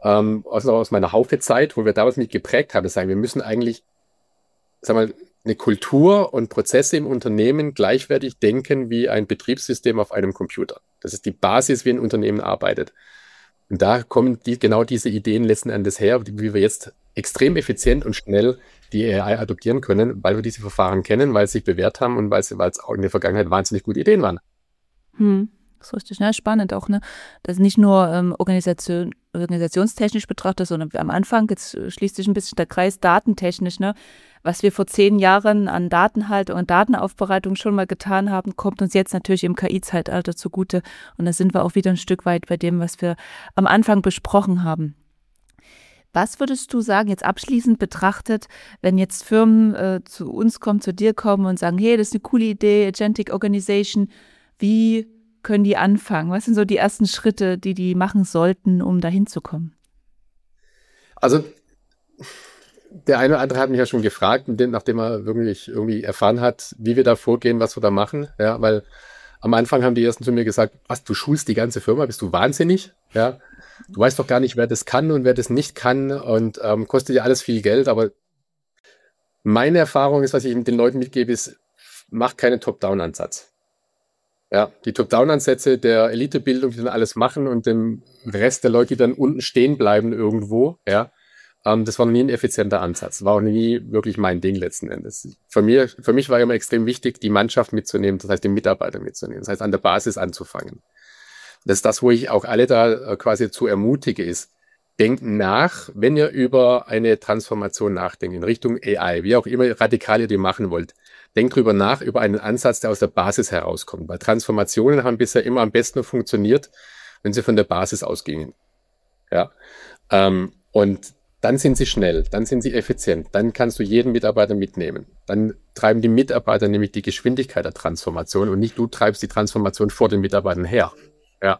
ähm, also aus meiner Haufe-Zeit, wo wir damals mit geprägt haben, sagen, wir müssen eigentlich, sag mal, eine Kultur und Prozesse im Unternehmen gleichwertig denken wie ein Betriebssystem auf einem Computer. Das ist die Basis, wie ein Unternehmen arbeitet. Und da kommen die, genau diese Ideen letzten Endes her, wie wir jetzt extrem effizient und schnell die A I adoptieren können, weil wir diese Verfahren kennen, weil sie sich bewährt haben und weil es weil es auch in der Vergangenheit wahnsinnig gute Ideen waren. Hm, das ist richtig, ne? Spannend auch, ne? Das nicht nur ähm, Organisation, organisationstechnisch betrachtet, sondern am Anfang, jetzt schließt sich ein bisschen der Kreis, datentechnisch, ne? Was wir vor zehn Jahren an Datenhaltung und Datenaufbereitung schon mal getan haben, kommt uns jetzt natürlich im K I-Zeitalter zugute. Und da sind wir auch wieder ein Stück weit bei dem, was wir am Anfang besprochen haben. Was würdest du sagen, jetzt abschließend betrachtet, wenn jetzt Firmen äh, zu uns kommen, zu dir kommen und sagen, hey, das ist eine coole Idee, Agentic Organization, wie können die anfangen? Was sind so die ersten Schritte, die die machen sollten, um dahin zu kommen? Also der eine oder andere hat mich ja schon gefragt, nachdem er wirklich irgendwie erfahren hat, wie wir da vorgehen, was wir da machen. Ja, weil am Anfang haben die ersten zu mir gesagt, was, du schulst die ganze Firma, bist du wahnsinnig? Ja, du weißt doch gar nicht, wer das kann und wer das nicht kann und ähm, kostet ja alles viel Geld. Aber meine Erfahrung ist, was ich den Leuten mitgebe, ist, mach keinen Top-Down-Ansatz. Ja, die Top-Down-Ansätze der Elitebildung, die dann alles machen und dem Rest der Leute, die dann unten stehen bleiben irgendwo, ja, ähm, das war nie ein effizienter Ansatz, war auch nie wirklich mein Ding letzten Endes. Für mir, für mich war immer extrem wichtig, die Mannschaft mitzunehmen, das heißt, den Mitarbeiter mitzunehmen, das heißt, an der Basis anzufangen. Das ist das, wo ich auch alle da äh, quasi zu ermutige, ist, denkt nach, wenn ihr über eine Transformation nachdenkt, in Richtung A I, wie auch immer radikal ihr die machen wollt. Denkt drüber nach, über einen Ansatz, der aus der Basis herauskommt. Weil Transformationen haben bisher immer am besten funktioniert, wenn sie von der Basis ausgingen. Ja. Ähm, und dann sind sie schnell, dann sind sie effizient, dann kannst du jeden Mitarbeiter mitnehmen. Dann treiben die Mitarbeiter nämlich die Geschwindigkeit der Transformation und nicht du treibst die Transformation vor den Mitarbeitern her. Ja.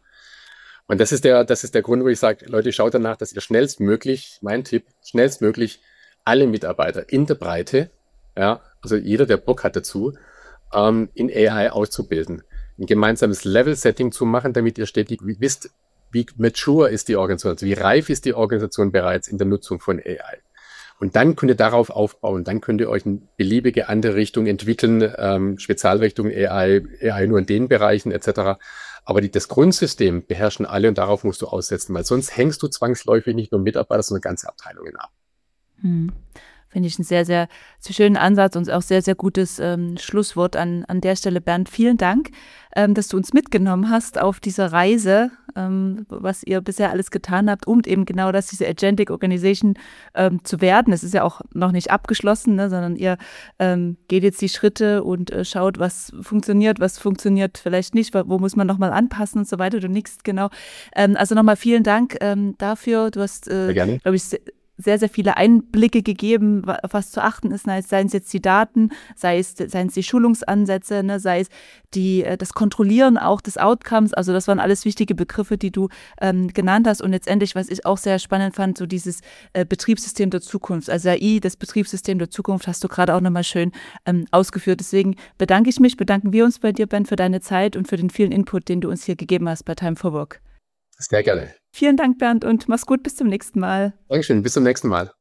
Und das ist der, das ist der Grund, wo ich sage, Leute, schaut danach, dass ihr schnellstmöglich, mein Tipp, schnellstmöglich alle Mitarbeiter in der Breite, ja, also jeder, der Bock hat dazu, ähm, in A I auszubilden, ein gemeinsames Level-Setting zu machen, damit ihr stetig wisst, wie mature ist die Organisation, also wie reif ist die Organisation bereits in der Nutzung von A I. Und dann könnt ihr darauf aufbauen, dann könnt ihr euch in beliebige andere Richtungen entwickeln, ähm, Spezialrichtungen A I, A I nur in den Bereichen et cetera. Aber die, das Grundsystem beherrschen alle und darauf musst du aussetzen, weil sonst hängst du zwangsläufig nicht nur Mitarbeiter, sondern ganze Abteilungen ab. Hm. Finde ich einen sehr, sehr, sehr schönen Ansatz und auch sehr, sehr gutes ähm, Schlusswort an, an der Stelle, Bernd. Vielen Dank, ähm, dass du uns mitgenommen hast auf diese Reise, ähm, was ihr bisher alles getan habt, um eben genau das, diese Agentic Organization ähm, zu werden. Es ist ja auch noch nicht abgeschlossen, ne, sondern ihr ähm, geht jetzt die Schritte und äh, schaut, was funktioniert, was funktioniert vielleicht nicht, wo muss man nochmal anpassen und so weiter. Du nickst genau. Ähm, also nochmal vielen Dank ähm, dafür. Du hast, äh, glaube ich, sehr, sehr viele Einblicke gegeben, auf was zu achten ist, seien es jetzt die Daten, sei es, seien es die Schulungsansätze, ne, sei es die, das Kontrollieren auch des Outcomes, also das waren alles wichtige Begriffe, die du ähm, genannt hast und letztendlich, was ich auch sehr spannend fand, so dieses äh, Betriebssystem der Zukunft, also A I, das Betriebssystem der Zukunft, hast du gerade auch nochmal schön ähm, ausgeführt, deswegen bedanke ich mich, bedanken wir uns bei dir, Ben, für deine Zeit und für den vielen Input, den du uns hier gegeben hast bei Time for Work. Sehr gerne. Vielen Dank, Bernd, und mach's gut, bis zum nächsten Mal. Dankeschön, bis zum nächsten Mal.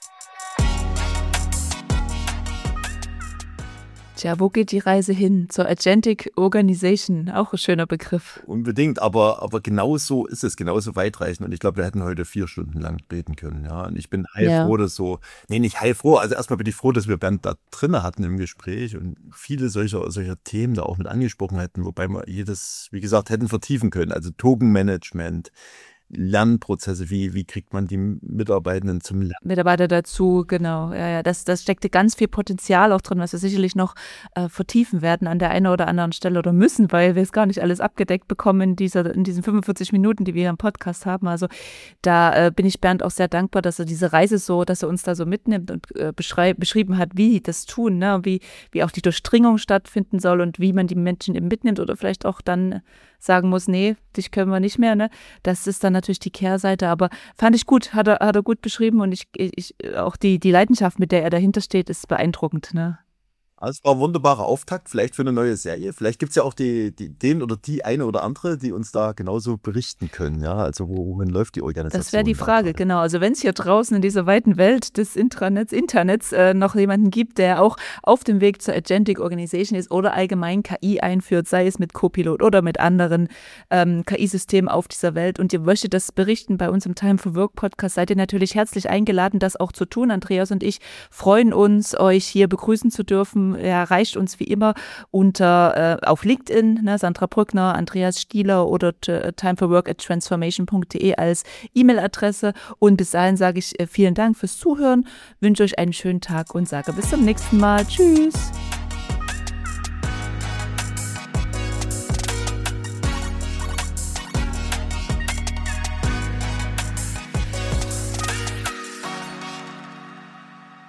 Tja, wo geht die Reise hin? Zur Agentic Organization, auch ein schöner Begriff. Unbedingt, aber, aber genau so ist es, genauso weitreichend. Und ich glaube, wir hätten heute vier Stunden lang reden können. Ja, und ich bin heilfroh, ja. dass so, nee, nicht heilfroh, also erstmal bin ich froh, dass wir Bernd da drin hatten im Gespräch und viele solcher, solcher Themen da auch mit angesprochen hätten, wobei wir jedes, wie gesagt, hätten vertiefen können. Also Tokenmanagement, Lernprozesse, wie, wie kriegt man die Mitarbeitenden zum Lernen? Mitarbeiter dazu, genau. Ja, ja, das, das steckte ganz viel Potenzial auch drin, was wir sicherlich noch äh, vertiefen werden an der einen oder anderen Stelle oder müssen, weil wir es gar nicht alles abgedeckt bekommen in, dieser, in diesen fünfundvierzig Minuten, die wir hier im Podcast haben. Also da äh, bin ich Bernd auch sehr dankbar, dass er diese Reise so, dass er uns da so mitnimmt und äh, beschrei- beschrieben hat, wie die das tun, ne? wie, wie auch die Durchdringung stattfinden soll und wie man die Menschen eben mitnimmt oder vielleicht auch dann sagen muss, nee, dich können wir nicht mehr, ne? Das ist dann natürlich die Kehrseite, aber fand ich gut, hat er, hat er gut beschrieben und ich, ich auch die, die Leidenschaft, mit der er dahinter steht, ist beeindruckend, ne? Also es war ein wunderbarer Auftakt, vielleicht für eine neue Serie. Vielleicht gibt es ja auch die, die, den oder die eine oder andere, die uns da genauso berichten können. Ja, also wo, wohin läuft die Organisation? Das wäre die da Frage, gerade? genau. Also wenn es hier draußen in dieser weiten Welt des Intranets, Internets äh, noch jemanden gibt, der auch auf dem Weg zur Agentic Organization ist oder allgemein K I einführt, sei es mit Copilot oder mit anderen ähm, K I-Systemen auf dieser Welt und ihr möchtet das berichten bei uns im Time for Work Podcast, seid ihr natürlich herzlich eingeladen, das auch zu tun. Andreas und ich freuen uns, euch hier begrüßen zu dürfen. Er erreicht uns wie immer unter äh, auf LinkedIn, ne, Sandra Brückner, Andreas Stieler oder t- time for work at transformation punkt de als E-Mail-Adresse. Und bis dahin sage ich äh, vielen Dank fürs Zuhören, wünsche euch einen schönen Tag und sage bis zum nächsten Mal. Tschüss!